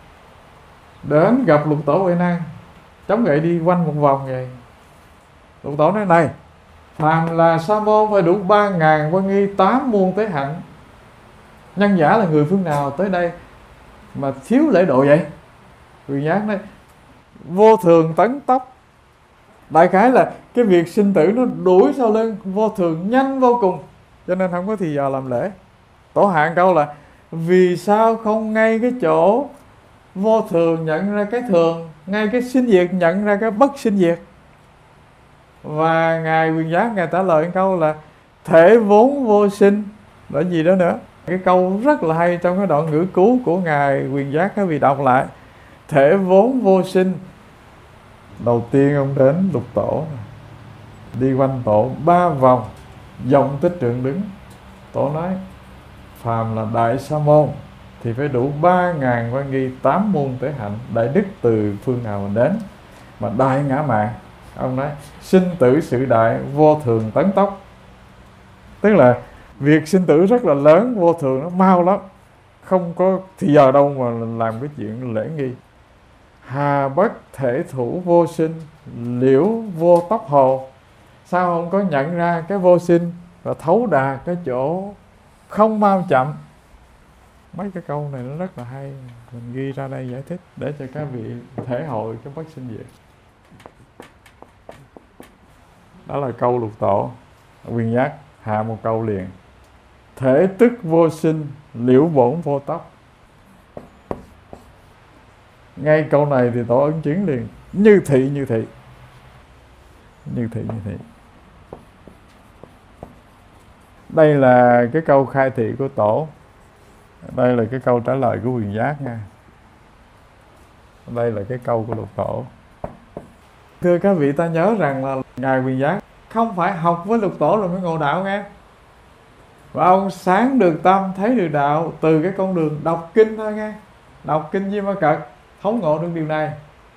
Đến gặp Lục Tổ Huệ Năng, chống gậy đi quanh một vòng vậy. Lục Tổ nói này, phàm là sa môn phải đủ ba ngàn quan nghi tám muôn tế hạnh. Nhân giả là người phương nào tới đây mà thiếu lễ độ vậy? Quyền giác nói vô thường tấn tốc. Đại khái là cái việc sinh tử nó đuổi sau lưng, vô thường nhanh vô cùng, cho nên không có thì giờ làm lễ. Tổ Hạng câu là vì sao không ngay cái chỗ vô thường nhận ra cái thường, ngay cái sinh diệt nhận ra cái bất sinh diệt. Và Ngài Quyền Giác Ngài trả lời câu là thể vốn vô sinh, là gì đó nữa. Cái câu rất là hay trong cái đoạn ngữ cứu của Ngài Quyền Giác, các vị đọc lại. Thể vốn vô sinh. Đầu tiên ông đến Lục Tổ, đi quanh Tổ ba vòng, dòng tích trượng đứng. Tổ nói phàm là đại sa môn thì phải đủ ba ngàn quan nghi tám môn tế hạnh. Đại đức từ phương nào mà đến, mà đại ngã mạn. Ông nói sinh tử sự đại, vô thường tấn tốc. Tức là việc sinh tử rất là lớn, vô thường nó mau lắm, không có thì giờ đâu mà làm cái chuyện lễ nghi. Hà bất thể thủ vô sinh, liễu vô tóc hồ. Sao không có nhận ra cái vô sinh và thấu đà cái chỗ không mau chậm? Mấy cái câu này nó rất là hay, mình ghi ra đây giải thích để cho các vị thể hội cái bất sinh diệt. Đó là câu Lục Tổ. Quyền Giác hạ một câu liền: thể tức vô sinh, liễu bổn vô tóc. Ngay câu này thì Tổ ấn chứng liền, như thị như thị, như thị như thị. Đây là cái câu khai thị của Tổ. Đây là cái câu trả lời của Quyền Giác nha. Đây là cái câu của Lục Tổ. Thưa các vị, ta nhớ rằng là Ngài Quyền Giác không phải học với Lục Tổ rồi mới ngộ đạo nghe. Và ông sáng được tâm, thấy được đạo từ cái con đường đọc kinh thôi nghe. Đọc kinh Di Ma Cật thống ngộ được điều này.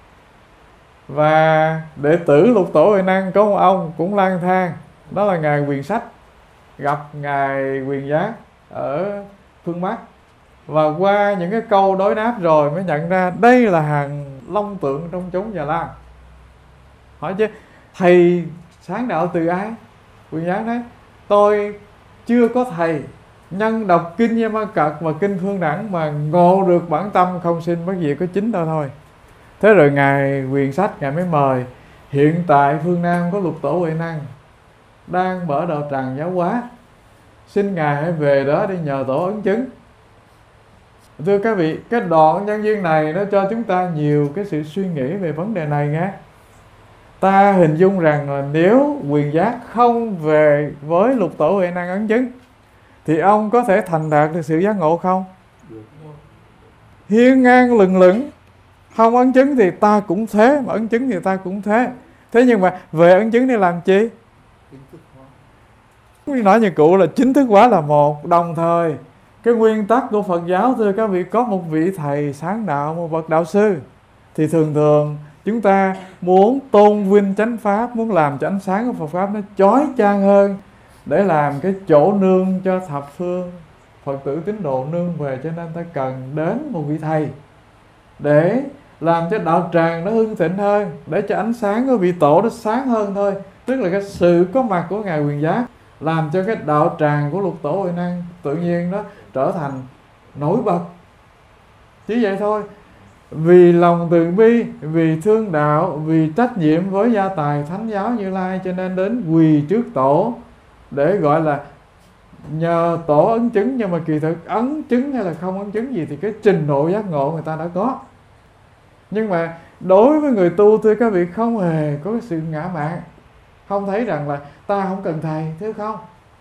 Và đệ tử Lục Tổ Huệ Năng có một ông cũng lang thang, đó là ngài Quyền Sách, gặp ngài Quyền Giác ở phương Bắc, và qua những cái câu đối đáp rồi mới nhận ra đây là hàng long tượng trong chốn Già Lam. Hỏi chứ thầy sáng đạo từ ai? Quyền Giác nói tôi chưa có thầy, nhân đọc kinh Gia Ma Cật và kinh Phương Đẳng mà ngộ được bản tâm không sinh bất diệt có chính đó thôi. Thế rồi ngài Quyền Sách ngài mới mời, hiện tại phương Nam có Lục Tổ Huệ Năng đang mở đạo tràng giáo hóa, xin ngài hãy về đó để nhờ tổ ấn chứng. Thưa các vị, cái đoạn nhân duyên này nó cho chúng ta nhiều cái sự suy nghĩ về vấn đề này nghe. Ta hình dung rằng là nếu Quyền Giác không về với Lục Tổ Huệ Năng ấn chứng thì ông có thể thành đạt được sự giác ngộ không? Hiên ngang lừng lững, không ấn chứng thì ta cũng thế, mà ấn chứng thì ta cũng thế. Thế nhưng mà về ấn chứng để làm chi? Nói như cụ là chính thức hóa là một. Đồng thời cái nguyên tắc của Phật giáo, thưa các vị, có một vị thầy sáng đạo, một bậc đạo sư, thì thường thường chúng ta muốn tôn vinh chánh pháp, muốn làm cho ánh sáng của Phật pháp nó chói chang hơn, để làm cái chỗ nương cho thập phương Phật tử tín đồ nương về. Cho nên ta cần đến một vị thầy để làm cho đạo tràng nó hưng thịnh hơn, để cho ánh sáng của vị tổ nó sáng hơn thôi. Tức là cái sự có mặt của ngài Quyền Giác làm cho cái đạo tràng của Lục Tổ Huệ Năng tự nhiên nó trở thành nổi bật. Chỉ vậy thôi. Vì lòng từ bi, vì thương đạo, vì trách nhiệm với gia tài Thánh giáo Như Lai, cho nên đến quỳ trước tổ để gọi là nhờ tổ ấn chứng. Nhưng mà kỳ thực ấn chứng hay là không ấn chứng gì thì cái trình độ giác ngộ người ta đã có. Nhưng mà đối với người tu, thưa các vị, không hề có cái sự ngã mạn, không thấy rằng là ta không cần thầy, thế không?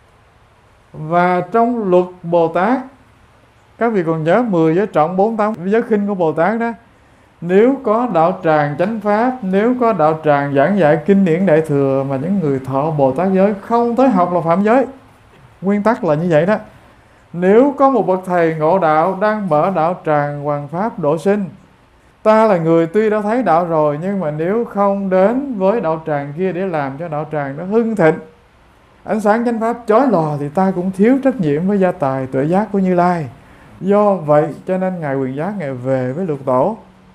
Và trong luật Bồ Tát, các vị còn nhớ mười giới trọng bốn mươi tám giới khinh của Bồ Tát đó, nếu có đạo tràng chánh pháp, nếu có đạo tràng giảng dạy kinh điển đại thừa mà những người thọ Bồ Tát giới không tới học là phạm giới. Nguyên tắc là như vậy đó. Nếu có một bậc thầy ngộ đạo đang mở đạo tràng hoàng pháp độ sinh, ta là người tuy đã thấy đạo rồi, nhưng mà nếu không đến với đạo tràng kia để làm cho đạo tràng nó hưng thịnh, ánh sáng chánh pháp chói lòa, thì ta cũng thiếu trách nhiệm với gia tài tuệ giác của Như Lai. Do vậy cho nên ngài Quyền Giác ngài về với Lục Tổ,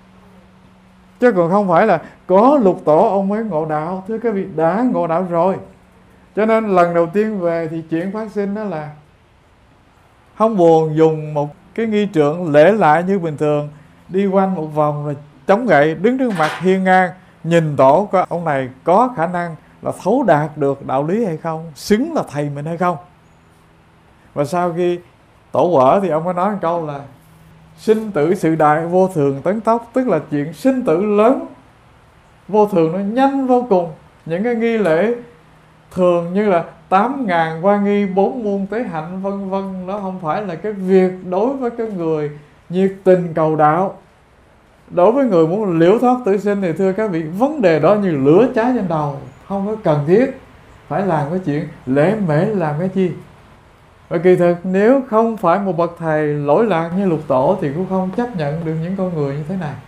chứ còn không phải là có Lục Tổ ông mới ngộ đạo. Thưa các vị, đã ngộ đạo rồi. Cho nên lần đầu tiên về thì chuyện phát sinh đó là không buồn dùng một cái nghi trượng lễ lại như bình thường, đi quanh một vòng rồi chống gậy đứng trước mặt hiên ngang, nhìn tổ có ông này có khả năng là thấu đạt được đạo lý hay không, xứng là thầy mình hay không. Và sau khi tổ quở thì ông có nói một câu là sinh tử sự đại vô thường tấn tốc, tức là chuyện sinh tử lớn vô thường nó nhanh vô cùng. Những cái nghi lễ thường như là tám ngàn qua nghi, bốn muôn tế hạnh vân vân, nó không phải là cái việc đối với cái người nhiệt tình cầu đạo. Đối với người muốn liễu thoát tử sinh thì thưa các vị, vấn đề đó như lửa cháy trên đầu, không có cần thiết phải làm cái chuyện lễ mễ làm cái chi. Và kỳ thực nếu không phải một bậc thầy lỗi lạc như Lục Tổ thì cũng không chấp nhận được những con người như thế này.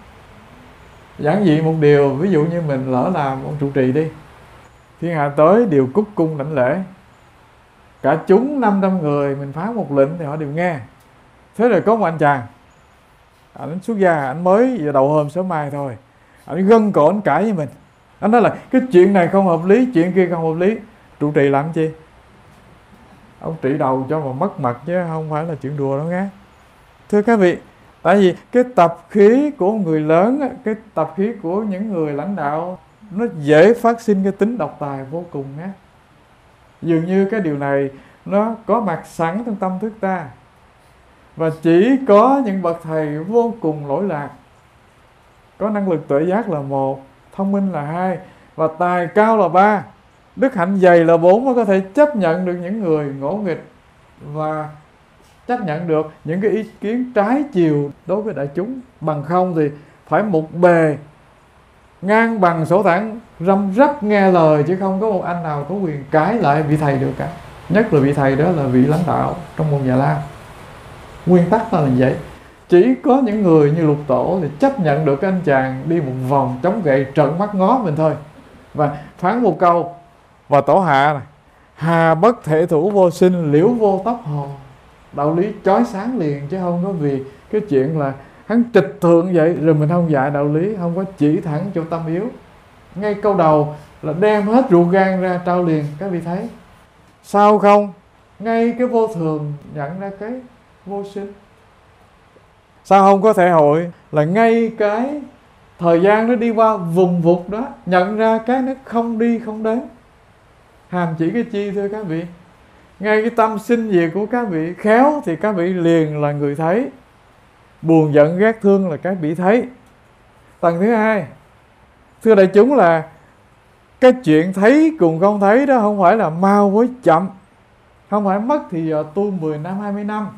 Giản dị một điều, ví dụ như mình lỡ làm ông trụ trì đi, thiên hạ tới đều cúc cung đảnh lễ, cả chúng năm trăm người mình phán một lệnh thì họ đều nghe. Thế rồi có một anh chàng, anh xuất gia, anh mới vào đầu hôm sớm mai thôi, anh gân cổ anh cãi với mình, anh nói là cái chuyện này không hợp lý, chuyện kia không hợp lý. Trụ trì làm chi? Ông trị đầu cho mà mất mặt chứ không phải là chuyện đùa đâu nghe. Thưa các vị, tại vì cái tập khí của người lớn, cái tập khí của những người lãnh đạo, nó dễ phát sinh cái tính độc tài vô cùng á. Dường như cái điều này nó có mặt sẵn trong tâm thức ta. Và chỉ có những bậc thầy vô cùng lỗi lạc, có năng lực tuệ giác là một, thông minh là hai, và tài cao là ba, đức hạnh dày là bốn, mới có thể chấp nhận được những người ngỗ nghịch và chấp nhận được những cái ý kiến trái chiều đối với đại chúng. Bằng không thì phải một bề ngang bằng sổ thẳng, răm rắp nghe lời, chứ không có một anh nào có quyền cãi lại vị thầy được cả. Nhất là vị thầy đó là vị lãnh đạo trong môn Già Lam. Nguyên tắc là như vậy. Chỉ có những người như Lục Tổ thì chấp nhận được cái anh chàng đi một vòng chống gậy trợn mắt ngó mình thôi, và phán một câu: và Tổ hạ này, hà bất thể thủ vô sinh, liễu vô tóc hồ. Đạo lý chói sáng liền, chứ không có vì cái chuyện là hắn trịch thượng vậy rồi mình không dạy đạo lý, không có chỉ thẳng chỗ tâm yếu. Ngay câu đầu là đem hết ruột gan ra trao liền, các vị thấy sao không? Ngay cái vô thường nhận ra cái vô sinh. Sao không có thể hội là ngay cái thời gian nó đi qua vùng vụt đó, nhận ra cái nó không đi không đến. Hàm chỉ cái chi thưa các vị? Ngay cái tâm sinh diệt của các vị khéo thì các vị liền là người thấy. Buồn giận ghét thương là các vị thấy. Tầng thứ hai, thưa đại chúng, là cái chuyện thấy cùng không thấy đó không phải là mau với chậm, không phải mất thì giờ tu mười năm hai mươi năm,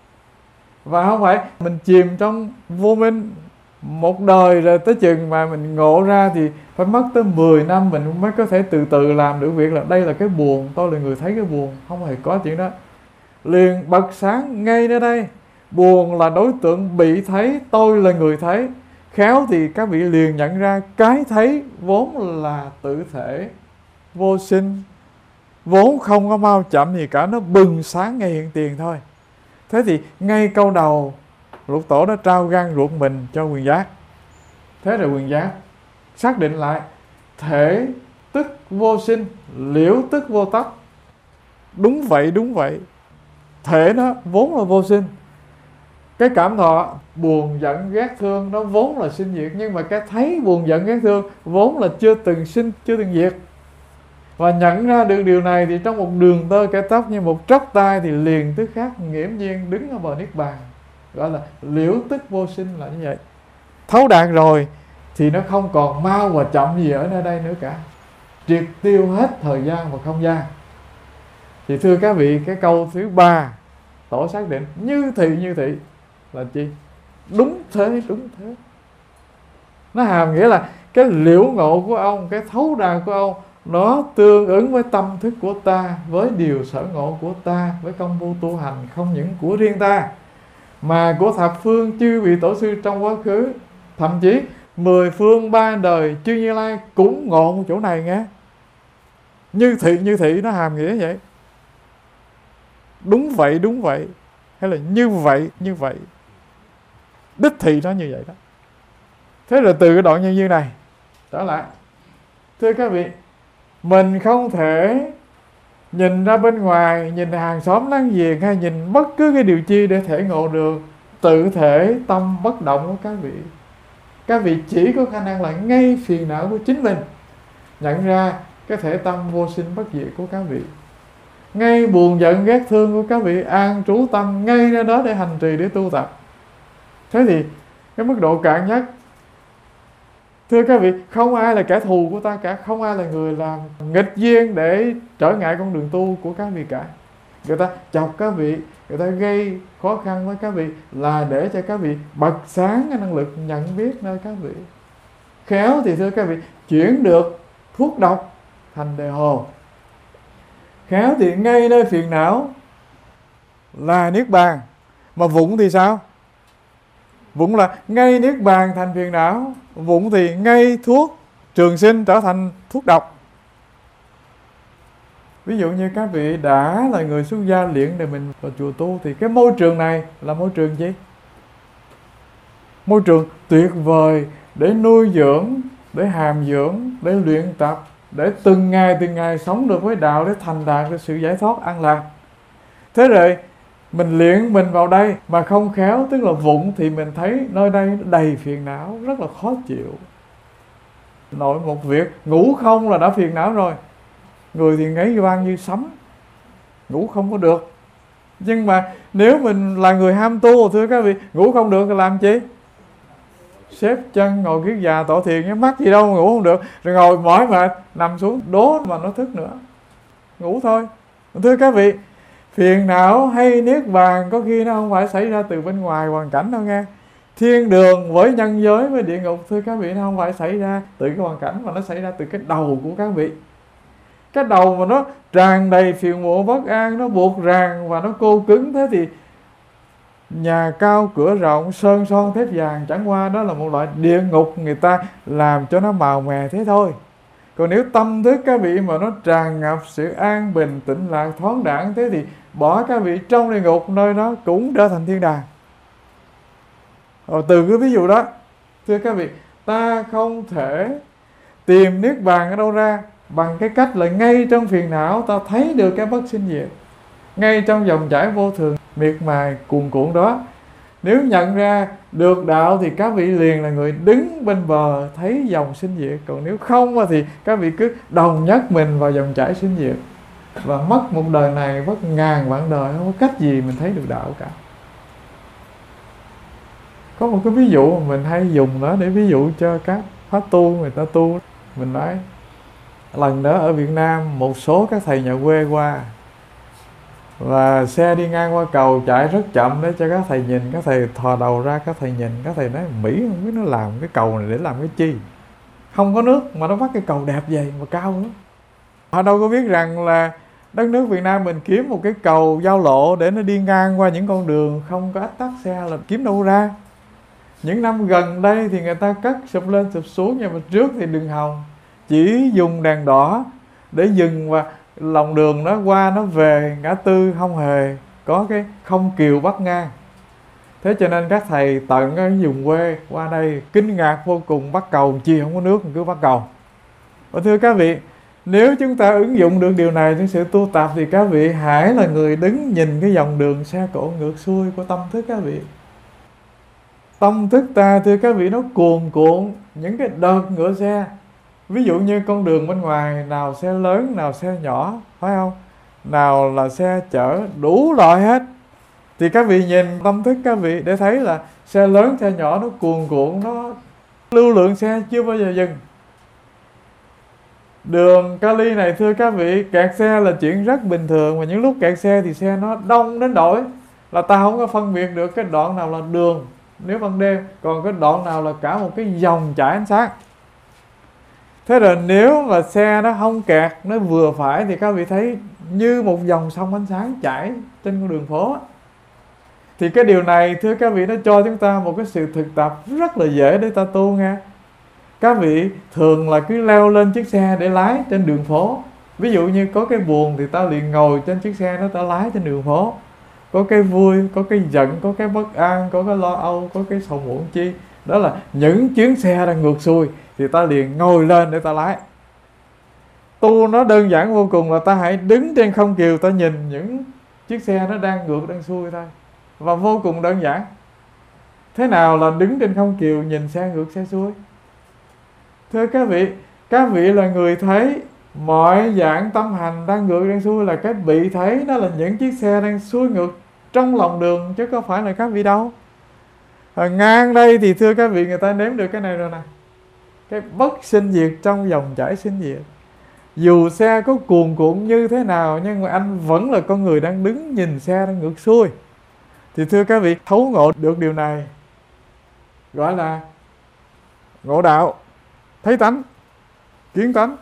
và không phải mình chìm trong vô minh một đời rồi tới chừng mà mình ngộ ra thì phải mất tới mười năm mình mới có thể từ từ làm được việc là đây là cái buồn, tôi là người thấy cái buồn. Không hề có chuyện đó. Liền bật sáng ngay nơi đây, buồn là đối tượng bị thấy, tôi là người thấy. Khéo thì các vị liền nhận ra cái thấy vốn là tự thể vô sinh, vốn không có mau chậm gì cả, nó bừng sáng ngay hiện tiền thôi. Thế thì ngay câu đầu Lục Tổ đã trao gan ruột mình cho Quyền Giác. Thế rồi Quyền Giác xác định lại thể tức vô sinh, liễu tức vô tóc. Đúng vậy, đúng vậy. Thể nó vốn là vô sinh. Cái cảm thọ buồn giận ghét thương nó vốn là sinh diệt, nhưng mà cái thấy buồn giận ghét thương vốn là chưa từng sinh, chưa từng diệt. Và nhận ra được điều này thì trong một đường tơ kẻ tóc như một tróc tai thì liền tức khắc nghiễm nhiên đứng ở bờ niết bàn. Gọi là liễu tức vô sinh là như vậy. Thấu đạt rồi thì nó không còn mau và chậm gì ở nơi đây nữa cả, triệt tiêu hết thời gian và không gian. Thì thưa các vị, cái câu thứ ba Tổ xác định như thị như thị là chi? Đúng thế, đúng thế. Nó hàm nghĩa là cái liễu ngộ của ông, cái thấu đạt của ông, nó tương ứng với tâm thức của ta, với điều sở ngộ của ta, với công phu tu hành không những của riêng ta mà của thập phương chư vị tổ sư trong quá khứ, thậm chí mười phương ba đời chư Như Lai cũng ngộ một chỗ này nghe. Như thị như thị nó hàm nghĩa vậy. Đúng vậy, đúng vậy, hay là như vậy, như vậy. Đích thị nó như vậy đó. Thế rồi từ cái đoạn nhân duyên này trở lại, thưa các vị, mình không thể nhìn ra bên ngoài, nhìn hàng xóm láng giềng hay nhìn bất cứ cái điều chi để thể ngộ được tự thể tâm bất động của các vị. Các vị chỉ có khả năng là ngay phiền não của chính mình nhận ra cái thể tâm vô sinh bất diệt của các vị, ngay buồn giận ghét thương của các vị an trú tâm ngay ra đó để hành trì, để tu tập. Thế thì cái mức độ cạn nhất, thưa các vị, không ai là kẻ thù của ta cả, không ai là người làm nghịch duyên để trở ngại con đường tu của các vị cả. Người ta chọc các vị, người ta gây khó khăn với các vị là để cho các vị bật sáng cái năng lực nhận biết nơi các vị. Khéo thì thưa các vị, chuyển được thuốc độc thành đề hồ. Khéo thì ngay nơi phiền não là niết bàn, mà vụng thì sao? Vụng là ngay niết bàn thành phiền não, vụng thì ngay thuốc trường sinh trở thành thuốc độc. Ví dụ như các vị đã là người xuất gia luyện để mình vào chùa tu, thì cái môi trường này là môi trường gì? Môi trường tuyệt vời để nuôi dưỡng, để hàm dưỡng, để luyện tập, để từng ngày từng ngày sống được với đạo, để thành đạt được sự giải thoát an lạc. Thế rồi mình luyện mình vào đây mà không khéo, tức là vụng, thì mình thấy nơi đây đầy phiền não, rất là khó chịu. Nội một việc ngủ không là đã phiền não rồi. Người thì ngáy vang như sấm, ngủ không có được. Nhưng mà nếu mình là người ham tu, thưa các vị, ngủ không được thì làm chi? Xếp chân ngồi kiết già tọa thiền, nhắm mắt gì đâu mà ngủ không được. Rồi ngồi mỏi mệt, nằm xuống đố mà nó thức nữa, ngủ thôi. Thưa các vị, phiền não hay niết bàn có khi nó không phải xảy ra từ bên ngoài hoàn cảnh đâu nghe. Thiên đường với nhân giới với địa ngục, thưa các vị, nó không phải xảy ra từ cái hoàn cảnh, mà nó xảy ra từ cái đầu của các vị. Cái đầu mà nó tràn đầy phiền muộn bất an, nó buộc ràng và nó cô cứng, thế thì nhà cao cửa rộng, sơn son thép vàng, chẳng qua đó là một loại địa ngục người ta làm cho nó màu mè thế thôi. Còn nếu tâm thức các vị mà nó tràn ngập sự an bình, tĩnh lạc, thoáng đãng, thế thì bỏ các vị trong địa ngục, nơi đó cũng trở thành thiên đàng. Rồi từ cái ví dụ đó, thưa các vị, ta không thể tìm niết bàn ở đâu ra bằng cái cách là ngay trong phiền não ta thấy được cái bất sinh diệt, ngay trong dòng chảy vô thường miệt mài cuồn cuộn đó. Nếu nhận ra được đạo thì các vị liền là người đứng bên bờ thấy dòng sinh diệt. Còn nếu không thì các vị cứ đồng nhất mình vào dòng chảy sinh diệt, và mất một đời này, mất ngàn vạn đời, không có cách gì mình thấy được đạo cả. Có một cái ví dụ mình hay dùng đó để ví dụ cho các pháp tu người ta tu. Mình nói lần đó ở Việt Nam, một số các thầy nhà quê qua, và xe đi ngang qua cầu chạy rất chậm để cho các thầy nhìn. Các thầy thò đầu ra, các thầy nhìn, các thầy nói Mỹ không biết nó làm cái cầu này để làm cái chi, không có nước mà nó bắt cái cầu đẹp vậy mà cao nữa. Họ đâu có biết rằng là đất nước Việt Nam mình kiếm một cái cầu giao lộ để nó đi ngang qua những con đường không có ách tắc xe là kiếm đâu ra. Những năm gần đây thì người ta cất sụp lên sụp xuống, nhưng mà trước thì đường hồng chỉ dùng đèn đỏ để dừng, và lòng đường nó qua nó về ngã tư không hề có cái không kiều bắt ngang. Thế cho nên các thầy tận ở vùng quê qua đây kinh ngạc vô cùng, bắt cầu chi không có nước cứ bắt cầu. Và thưa các vị, nếu chúng ta ứng dụng được điều này trong sự tu tập thì các vị hãy là người đứng nhìn cái dòng đường xe cộ ngược xuôi của tâm thức các vị. Tâm thức ta thưa các vị nó cuồn cuộn những cái đợt ngựa xe. Ví dụ như con đường bên ngoài, nào xe lớn, nào xe nhỏ, phải không? Nào là xe chở, đủ loại hết. Thì các vị nhìn tâm thức các vị để thấy là xe lớn, xe nhỏ nó cuồn cuộn, nó lưu lượng xe chưa bao giờ dừng. Đường Cali này thưa các vị, kẹt xe là chuyện rất bình thường. Mà những lúc kẹt xe thì xe nó đông đến nỗi là ta không có phân biệt được cái đoạn nào là đường nếu ban đêm, còn cái đoạn nào là cả một cái dòng chảy ánh sáng. Thế rồi nếu mà xe nó không kẹt, nó vừa phải, thì các vị thấy như một dòng sông ánh sáng chảy trên con đường phố. Thì cái điều này thưa các vị, nó cho chúng ta một cái sự thực tập rất là dễ để ta tu nha. Các vị thường là cứ leo lên chiếc xe để lái trên đường phố. Ví dụ như có cái buồn thì ta liền ngồi trên chiếc xe đó ta lái trên đường phố. Có cái vui, có cái giận, có cái bất an, có cái lo âu, có cái sầu muộn chi, đó là những chuyến xe đang ngược xuôi, thì ta liền ngồi lên để ta lái. Tu nó đơn giản vô cùng, là ta hãy đứng trên không kiều, ta nhìn những chiếc xe nó đang ngược đang xuôi thôi. Và vô cùng đơn giản. Thế nào là đứng trên không kiều nhìn xe ngược xe xuôi? Thưa các vị, các vị là người thấy mọi dạng tâm hành đang ngược đang xuôi, là cái bị thấy đó là những chiếc xe đang xuôi ngược trong lòng đường, chứ có phải là các vị đâu. À, ngang đây thì thưa các vị, người ta nếm được cái này rồi nè, cái bất sinh diệt trong dòng chảy sinh diệt. Dù xe có cuồn cuộn như thế nào, nhưng mà anh vẫn là con người đang đứng nhìn xe đang ngược xuôi. Thì thưa các vị, thấu ngộ được điều này gọi là ngộ đạo, thấy tánh, kiến tánh.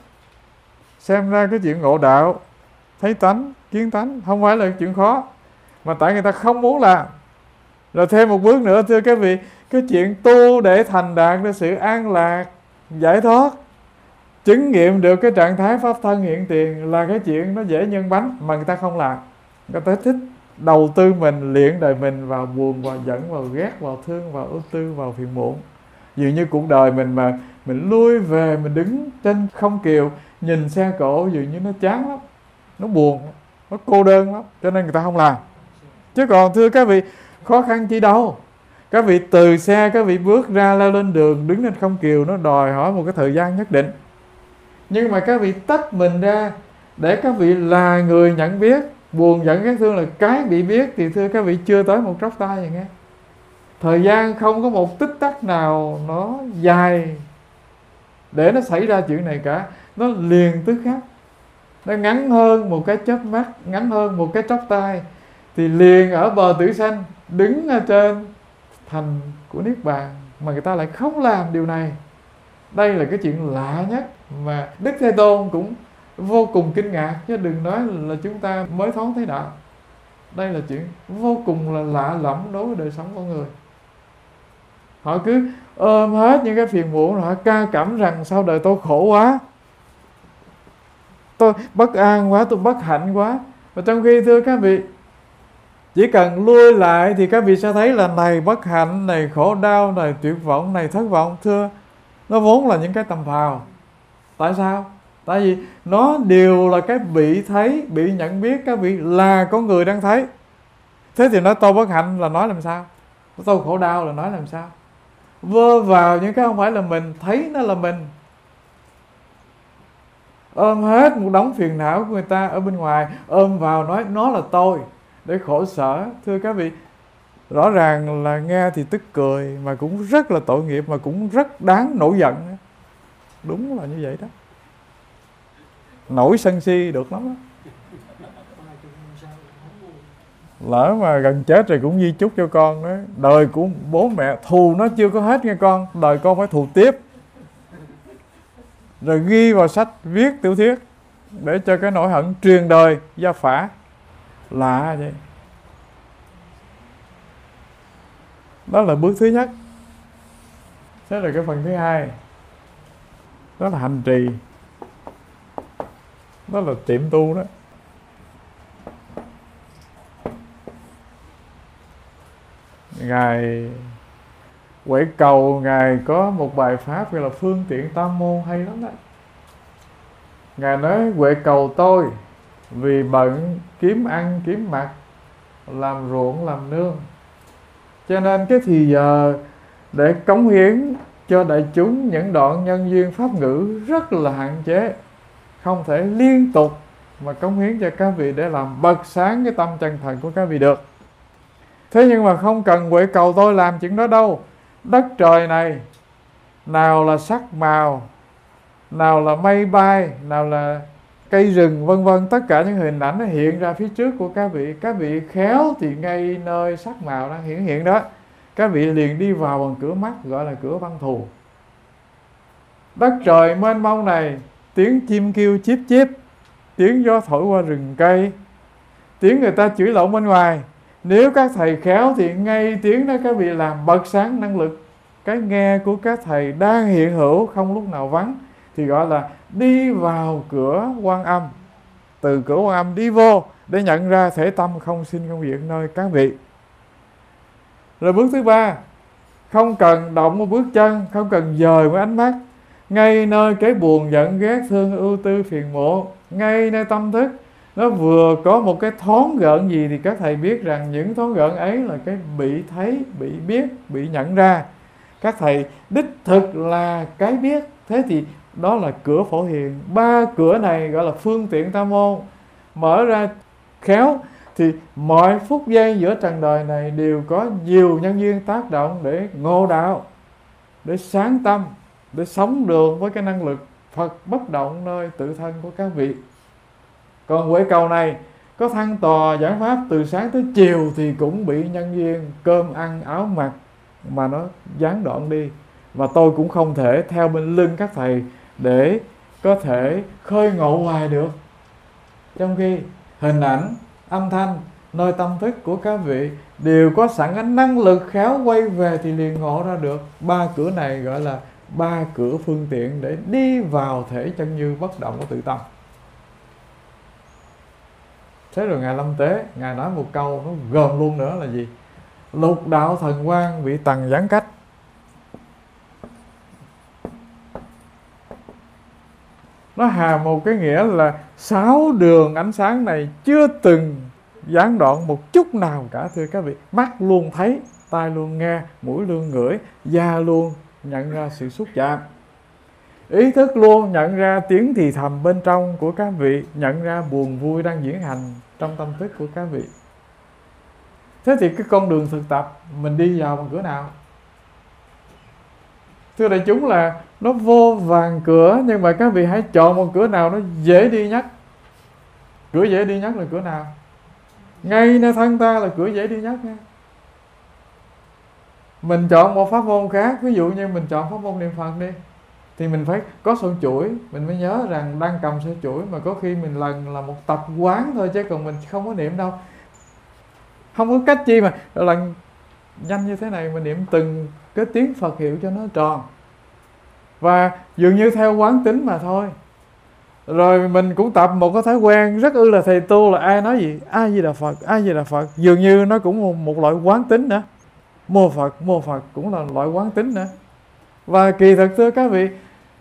Xem ra cái chuyện ngộ đạo, thấy tánh, kiến tánh không phải là chuyện khó, mà tại người ta không muốn làm. Rồi thêm một bước nữa thưa các vị, cái chuyện tu để thành đạt được sự an lạc, giải thoát, chứng nghiệm được cái trạng thái pháp thân hiện tiền là cái chuyện nó dễ nhân bánh, mà người ta không làm. Người ta thích đầu tư mình, luyện đời mình vào buồn, vào giận, vào ghét, vào thương, vào ưu tư, vào phiền muộn. Dường như cuộc đời mình mà mình lui về, mình đứng trên không kiều nhìn xe cộ, dường như nó chán lắm, nó buồn, nó cô đơn lắm, cho nên người ta không làm. Chứ còn thưa các vị, khó khăn chi đâu. Các vị từ xe các vị bước ra leo lên đường, đứng trên không kiều, nó đòi hỏi một cái thời gian nhất định. Nhưng mà các vị tách mình ra để các vị là người nhận biết. Buồn giận ghét thương là cái bị biết, thì thưa các vị chưa tới một tróc tay vậy nghe. Thời gian không có một tích tắc nào nó dài để nó xảy ra chuyện này cả. Nó liền tức khắc. Nó ngắn hơn một cái chớp mắt, ngắn hơn một cái tróc tay, thì liền ở bờ tử sanh, đứng ở trên thành của Niết Bàn, mà người ta lại không làm điều này. Đây là cái chuyện lạ nhất mà Đức Thế Tôn cũng vô cùng kinh ngạc, chứ đừng nói là chúng ta mới thoáng thấy đạo. Đây là chuyện vô cùng là lạ lẫm đối với đời sống con người. Họ cứ ôm hết những cái phiền muộn, họ ca cảm rằng sao đời tôi khổ quá, tôi bất an quá, tôi bất hạnh quá. Và trong khi thưa các vị, chỉ cần lui lại thì các vị sẽ thấy là này bất hạnh, này khổ đau, này tuyệt vọng, này thất vọng. Thưa, nó vốn là những cái tầm phào. Tại sao? Tại vì nó đều là cái bị thấy, bị nhận biết các vị là con người đang thấy. Thế thì nói tôi bất hạnh là nói làm sao? Tôi khổ đau là nói làm sao? Vơ vào những cái không phải là mình, thấy nó là mình. Ôm hết một đống phiền não của người ta ở bên ngoài, ôm vào nói nó là tôi, để khổ sở. Thưa các vị, rõ ràng là nghe thì tức cười, mà cũng rất là tội nghiệp, mà cũng rất đáng nổi giận. Đúng là như vậy đó. Nổi sân si được lắm đó. Lỡ mà gần chết rồi cũng di chúc cho con đó. Đời của bố mẹ thù nó chưa có hết nghe con, đời con phải thù tiếp. Rồi ghi vào sách, viết tiểu thuyết, để cho cái nỗi hận truyền đời gia phả. Lạ vậy. Đó là bước thứ nhất. Thế là cái phần thứ hai, đó là hành trì, đó là tiệm tu đó. Ngài Huệ Cầu, Ngài có một bài pháp gọi là Phương Tiện Tam Môn hay lắm đó. Ngài nói Huệ Cầu tôi vì bận kiếm ăn kiếm mặc, làm ruộng làm nương, cho nên cái thì giờ để cống hiến cho đại chúng những đoạn nhân duyên pháp ngữ rất là hạn chế, không thể liên tục mà cống hiến cho các vị để làm bật sáng cái tâm chân thành của các vị được. Thế nhưng mà không cần Huệ Cầu tôi làm chuyện đó đâu. Đất trời này, nào là sắc màu, nào là mây bay, nào là cây rừng, vân vân, tất cả những hình ảnh nó hiện ra phía trước của các vị. Các vị khéo thì ngay nơi sắc màu đang hiện hiện đó, các vị liền đi vào bằng cửa mắt, gọi là cửa văn thù. Đất trời mênh mông này, tiếng chim kêu chíp chíp, tiếng gió thổi qua rừng cây, tiếng người ta chửi lộn bên ngoài. Nếu các thầy khéo thì ngay tiếng đó các vị làm bật sáng năng lực. Cái nghe của các thầy đang hiện hữu, không lúc nào vắng, thì gọi là đi vào cửa Quan Âm. Từ cửa Quan Âm đi vô để nhận ra thể tâm không sinh không diệt nơi các vị. Rồi bước thứ ba, không cần động một bước chân, không cần dời một ánh mắt, ngay nơi cái buồn giận ghét thương ưu tư phiền muộn, ngay nơi tâm thức nó vừa có một cái thoáng gợn gì thì các thầy biết rằng những thoáng gợn ấy là cái bị thấy, bị biết, bị nhận ra. Các thầy đích thực là cái biết. Thế thì đó là cửa Phổ Hiền. Ba cửa này gọi là phương tiện tam môn. Mở ra khéo thì mọi phút giây giữa trần đời này đều có nhiều nhân duyên tác động để ngộ đạo, để sáng tâm, để sống được với cái năng lực Phật bất động nơi tự thân của các vị. Còn Huệ Cầu này có thăng tòa giảng pháp từ sáng tới chiều thì cũng bị nhân duyên cơm ăn áo mặc mà nó gián đoạn đi. Và tôi cũng không thể theo bên lưng các thầy để có thể khơi ngộ hoài được. Trong khi hình ảnh, âm thanh, nơi tâm thức của các vị đều có sẵn cái năng lực khéo quay về thì liền ngộ ra được. Ba cửa này gọi là ba cửa phương tiện để đi vào thể chân như bất động của tự tâm. Thế rồi Ngài Lâm Tế, Ngài nói một câu nó gồm luôn nữa là gì? Lục đạo thần quang bị tầng giãn cách. Nó hàm một cái nghĩa là sáu đường ánh sáng này chưa từng gián đoạn một chút nào cả, thưa các vị. Mắt luôn thấy, tai luôn nghe, mũi luôn ngửi, da luôn nhận ra sự xúc chạm, ý thức luôn nhận ra tiếng thì thầm bên trong của các vị, nhận ra buồn vui đang diễn hành trong tâm thức của các vị. Thế thì cái con đường thực tập mình đi vào bằng cửa nào? Thưa đại chúng là nó vô vàn cửa, nhưng mà các vị hãy chọn một cửa nào nó dễ đi nhất. Cửa dễ đi nhất là cửa nào? Ngay nơi thân ta là cửa dễ đi nhất nha. Mình chọn một pháp môn khác, ví dụ như mình chọn pháp môn niệm Phật đi, thì mình phải có sợi chuỗi, mình phải nhớ rằng đang cầm sợi chuỗi, mà có khi mình lần là một tập quán thôi chứ còn mình không có niệm đâu. Không có cách chi mà lần nhanh như thế này mà niệm từng cái tiếng Phật hiệu cho nó tròn. Và dường như theo quán tính mà thôi. Rồi mình cũng tập một cái thói quen rất ư là thầy tu là ai nói gì A Di Đà Phật, A Di Đà Phật, dường như nó cũng một, một loại quán tính nữa. Mô Phật, mô Phật cũng là loại quán tính nữa. Và kỳ thực thưa các vị,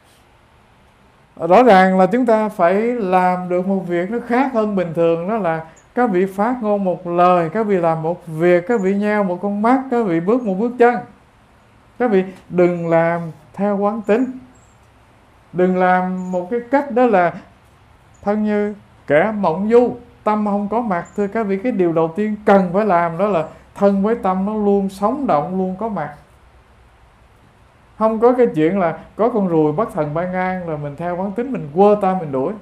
rõ ràng là chúng ta phải làm được một việc nó khác hơn bình thường. Đó là các vị phát ngôn một lời, các vị làm một việc, các vị nheo một con mắt, các vị bước một bước chân. Các vị đừng làm theo quán tính, đừng làm một cái cách đó là thân như kẻ mộng du, tâm không có mặt. Thưa các vị, cái điều đầu tiên cần phải làm đó là thân với tâm nó luôn sống động, luôn có mặt. Không có cái chuyện là có con ruồi bắt thần bay ngang rồi mình theo quán tính mình quơ tay mình đuổi.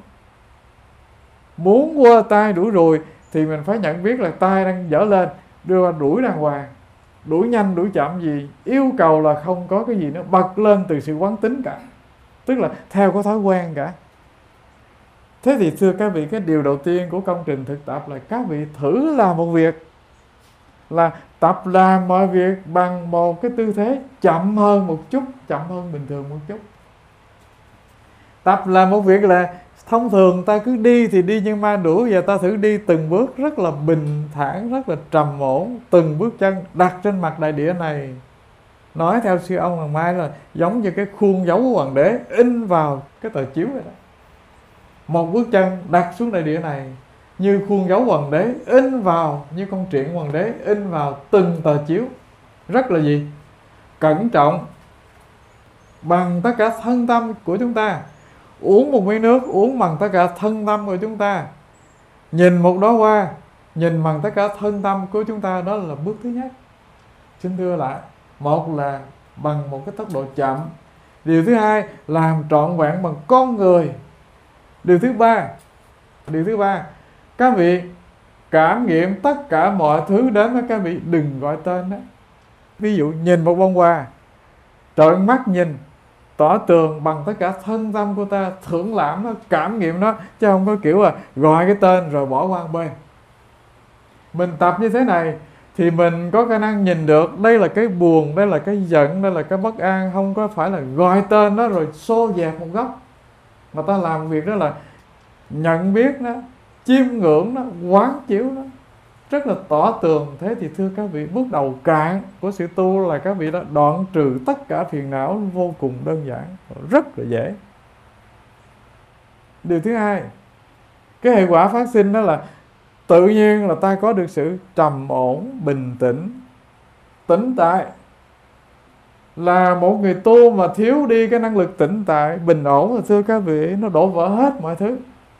Muốn quơ tay đuổi ruồi thì mình phải nhận biết là tay đang dở lên, đưa qua đuổi đàng hoàng. Đuổi nhanh đuổi chậm gì, yêu cầu là không có cái gì nó bật lên từ sự quán tính cả, tức là theo có thói quen cả. Thế thì thưa các vị, cái điều đầu tiên của công trình thực tập là các vị thử làm một việc, là tập làm mọi việc bằng một cái tư thế chậm hơn một chút, chậm hơn bình thường một chút. Tập làm một việc là thông thường ta cứ đi thì đi như ma đuổi, và ta thử đi từng bước rất là bình thản, rất là trầm ổn, từng bước chân đặt trên mặt đại địa này. Nói theo sư ông Hoàng Mai là giống như cái khuôn dấu của hoàng đế in vào cái tờ chiếu vậy đó. Một bước chân đặt xuống đại địa này như khuôn dấu hoàng đế in vào, như con truyện hoàng đế in vào từng tờ chiếu. Rất là gì? Cẩn trọng, bằng tất cả thân tâm của chúng ta. Uống một miếng nước, uống bằng tất cả thân tâm của chúng ta. Nhìn một đóa hoa, nhìn bằng tất cả thân tâm của chúng ta. Đó là bước thứ nhất. Xin thưa lại, một là bằng một cái tốc độ chậm. Điều thứ hai, làm trọn vẹn bằng con người. Điều thứ ba, điều thứ ba, các vị cảm nghiệm tất cả mọi thứ đến với các vị, đừng gọi tên đó. Ví dụ nhìn một bông hoa, trợn mắt nhìn, tỏ tường bằng tất cả thân tâm của ta, thưởng lãm nó, cảm nghiệm nó, chứ không có kiểu là gọi cái tên rồi bỏ qua một bên. Mình tập như thế này thì mình có khả năng nhìn được đây là cái buồn, đây là cái giận, đây là cái bất an. Không có phải là gọi tên nó rồi xô dẹp một góc, mà ta làm việc đó là nhận biết nó, chiêm ngưỡng nó, quán chiếu nó, rất là tỏ tường. Thế thì thưa các vị, bước đầu cạn của sự tu là các vị đã đoạn trừ tất cả phiền não, vô cùng đơn giản, rất là dễ. Điều thứ hai, cái hệ quả phát sinh đó là tự nhiên là ta có được sự trầm ổn, bình tĩnh, tĩnh tại. Là một người tu mà thiếu đi cái năng lực tĩnh tại, bình ổn thì thưa các vị, nó đổ vỡ hết mọi thứ.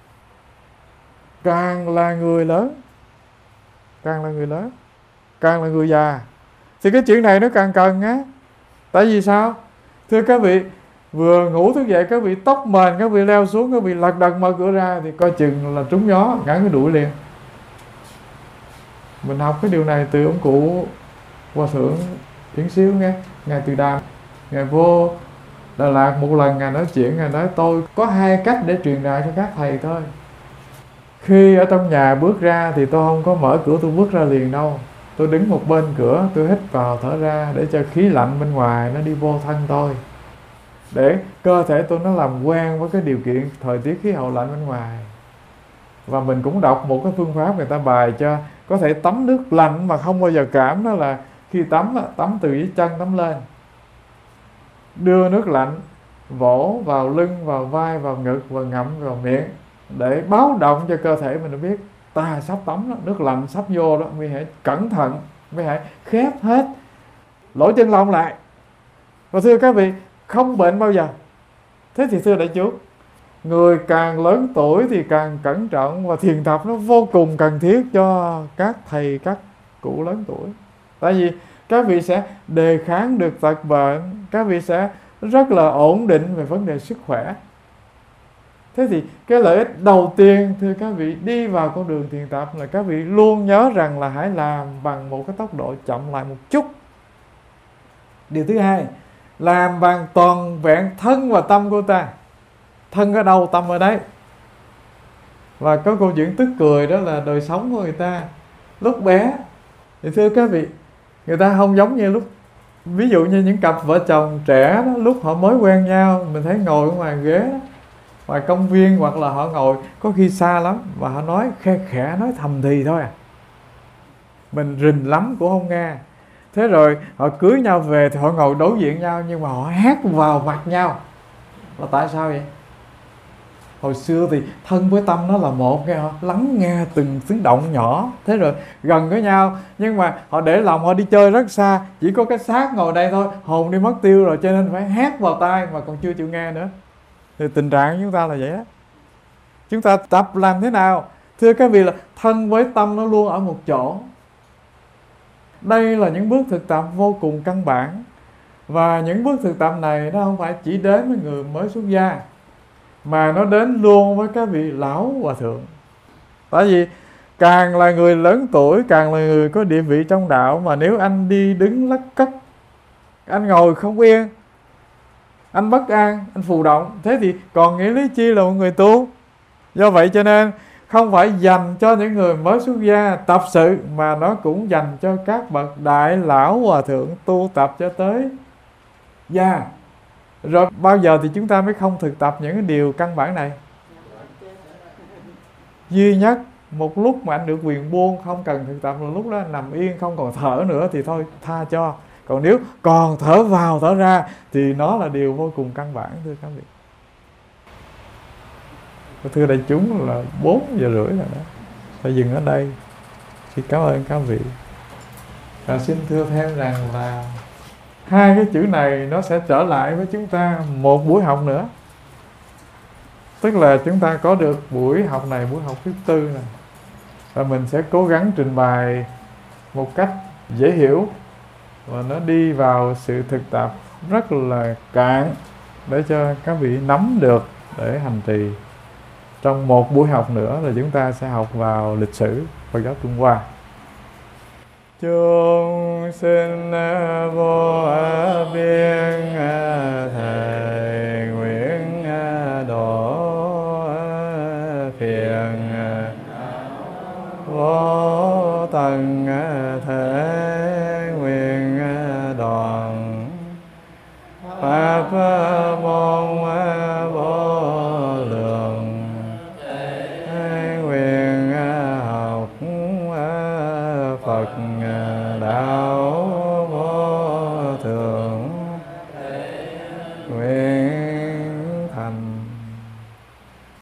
Càng là người lớn, càng là người lớn, càng là người già, thì cái chuyện này nó càng cần á. Tại vì sao? Thưa các vị, vừa ngủ thức dậy các vị tóc mền, các vị leo xuống, các vị lật đật mở cửa ra thì coi chừng là trúng gió, ngã cái đuổi liền. Mình học cái điều này từ ông cụ Hòa Thượng Yến Xíu nghe. Ngài Từ Đàm, Ngài vô Đà Lạt một lần, Ngài nói chuyện, Ngài nói tôi có hai cách để truyền đạt cho các thầy thôi. Khi ở trong nhà bước ra thì tôi không có mở cửa tôi bước ra liền đâu. Tôi đứng một bên cửa, tôi hít vào thở ra để cho khí lạnh bên ngoài nó đi vô thân tôi, để cơ thể tôi nó làm quen với cái điều kiện thời tiết khí hậu lạnh bên ngoài. Và mình cũng đọc một cái phương pháp người ta bài cho có thể tắm nước lạnh mà không bao giờ cảm. Đó là khi tắm, tắm từ dưới chân tắm lên, đưa nước lạnh vỗ vào lưng, vào vai, vào ngực và ngậm vào miệng, để báo động cho cơ thể mình biết ta sắp tắm đó, nước lạnh sắp vô đó. Mới hãy cẩn thận, mới hãy khép hết lỗ chân lông lại. Và thưa các vị, không bệnh bao giờ. Thế thì thưa đại chúng, người càng lớn tuổi thì càng cẩn trọng, và thiền tập nó vô cùng cần thiết cho các thầy, các cụ lớn tuổi. Tại vì các vị sẽ đề kháng được tật bệnh, các vị sẽ rất là ổn định về vấn đề sức khỏe. Thế thì cái lợi ích đầu tiên thưa các vị đi vào con đường thiền tập là các vị luôn nhớ rằng là hãy làm bằng một cái tốc độ chậm lại một chút. Điều thứ hai, làm bằng toàn vẹn thân và tâm của ta. Thân ở đâu, tâm ở đấy. Và có câu chuyện tức cười đó là đời sống của người ta. Lúc bé Thì thưa các vị, người ta không giống như lúc, ví dụ như những cặp vợ chồng trẻ đó, lúc họ mới quen nhau, mình thấy ngồi ở ngoài ghế đó, ngoài công viên, hoặc là họ ngồi có khi xa lắm mà họ nói khe khẽ, nói thầm thì thôi à, mình rình lắm cũng không nghe. Thế rồi họ cưới nhau về thì họ ngồi đối diện nhau, nhưng mà họ hét vào mặt nhau. Là tại sao vậy? Hồi xưa thì thân với tâm nó là một, nghe họ lắng nghe từng tiếng động nhỏ, thế rồi gần với nhau, nhưng mà họ để lòng họ đi chơi rất xa, chỉ có cái xác ngồi đây thôi, hồn đi mất tiêu rồi, cho nên phải hét vào tai mà còn chưa chịu nghe nữa. Thì tình trạng của chúng ta là vậy đó. Chúng ta tập làm thế nào? Thưa các vị, là thân với tâm nó luôn ở một chỗ. Đây là những bước thực tập vô cùng căn bản. Và những bước thực tập này nó không phải chỉ đến với người mới xuất gia, mà nó đến luôn với các vị lão hòa thượng. Tại vì càng là người lớn tuổi, càng là người có địa vị trong đạo, mà nếu anh đi đứng lắc cất, anh ngồi không yên, anh bất an, anh phù động, thế thì còn nghĩa lý chi là một người tu? Do vậy cho nên không phải dành cho những người mới xuất gia tập sự, mà nó cũng dành cho các bậc đại lão hòa thượng tu tập cho tới già. Rồi bao giờ thì chúng ta mới không thực tập những cái điều căn bản này? Duy nhất một lúc mà anh được quyền buông, không cần thực tập, là lúc đó anh nằm yên không còn thở nữa thì thôi tha cho. Còn nếu còn thở vào thở ra thì nó là điều vô cùng căn bản, thưa các vị. Thưa đại chúng, là bốn giờ rưỡi rồi đó, phải dừng ở đây. Xin cảm ơn các vị. Và xin thưa thêm rằng là hai cái chữ này nó sẽ trở lại với chúng ta một buổi học nữa. Tức là chúng ta có được buổi học này, buổi học thứ tư này, và mình sẽ cố gắng trình bày một cách dễ hiểu, và nó đi vào sự thực tập rất là cạn, để cho các vị nắm được để hành trì. Trong một buổi học nữa là chúng ta sẽ học vào lịch sử Phật giáo Trung Hoa. Chúng sinh vô biên thầy nguyện độ phiền vô tận thể nguyện đoàn pháp môn vô lượng nguyện học Phật đạo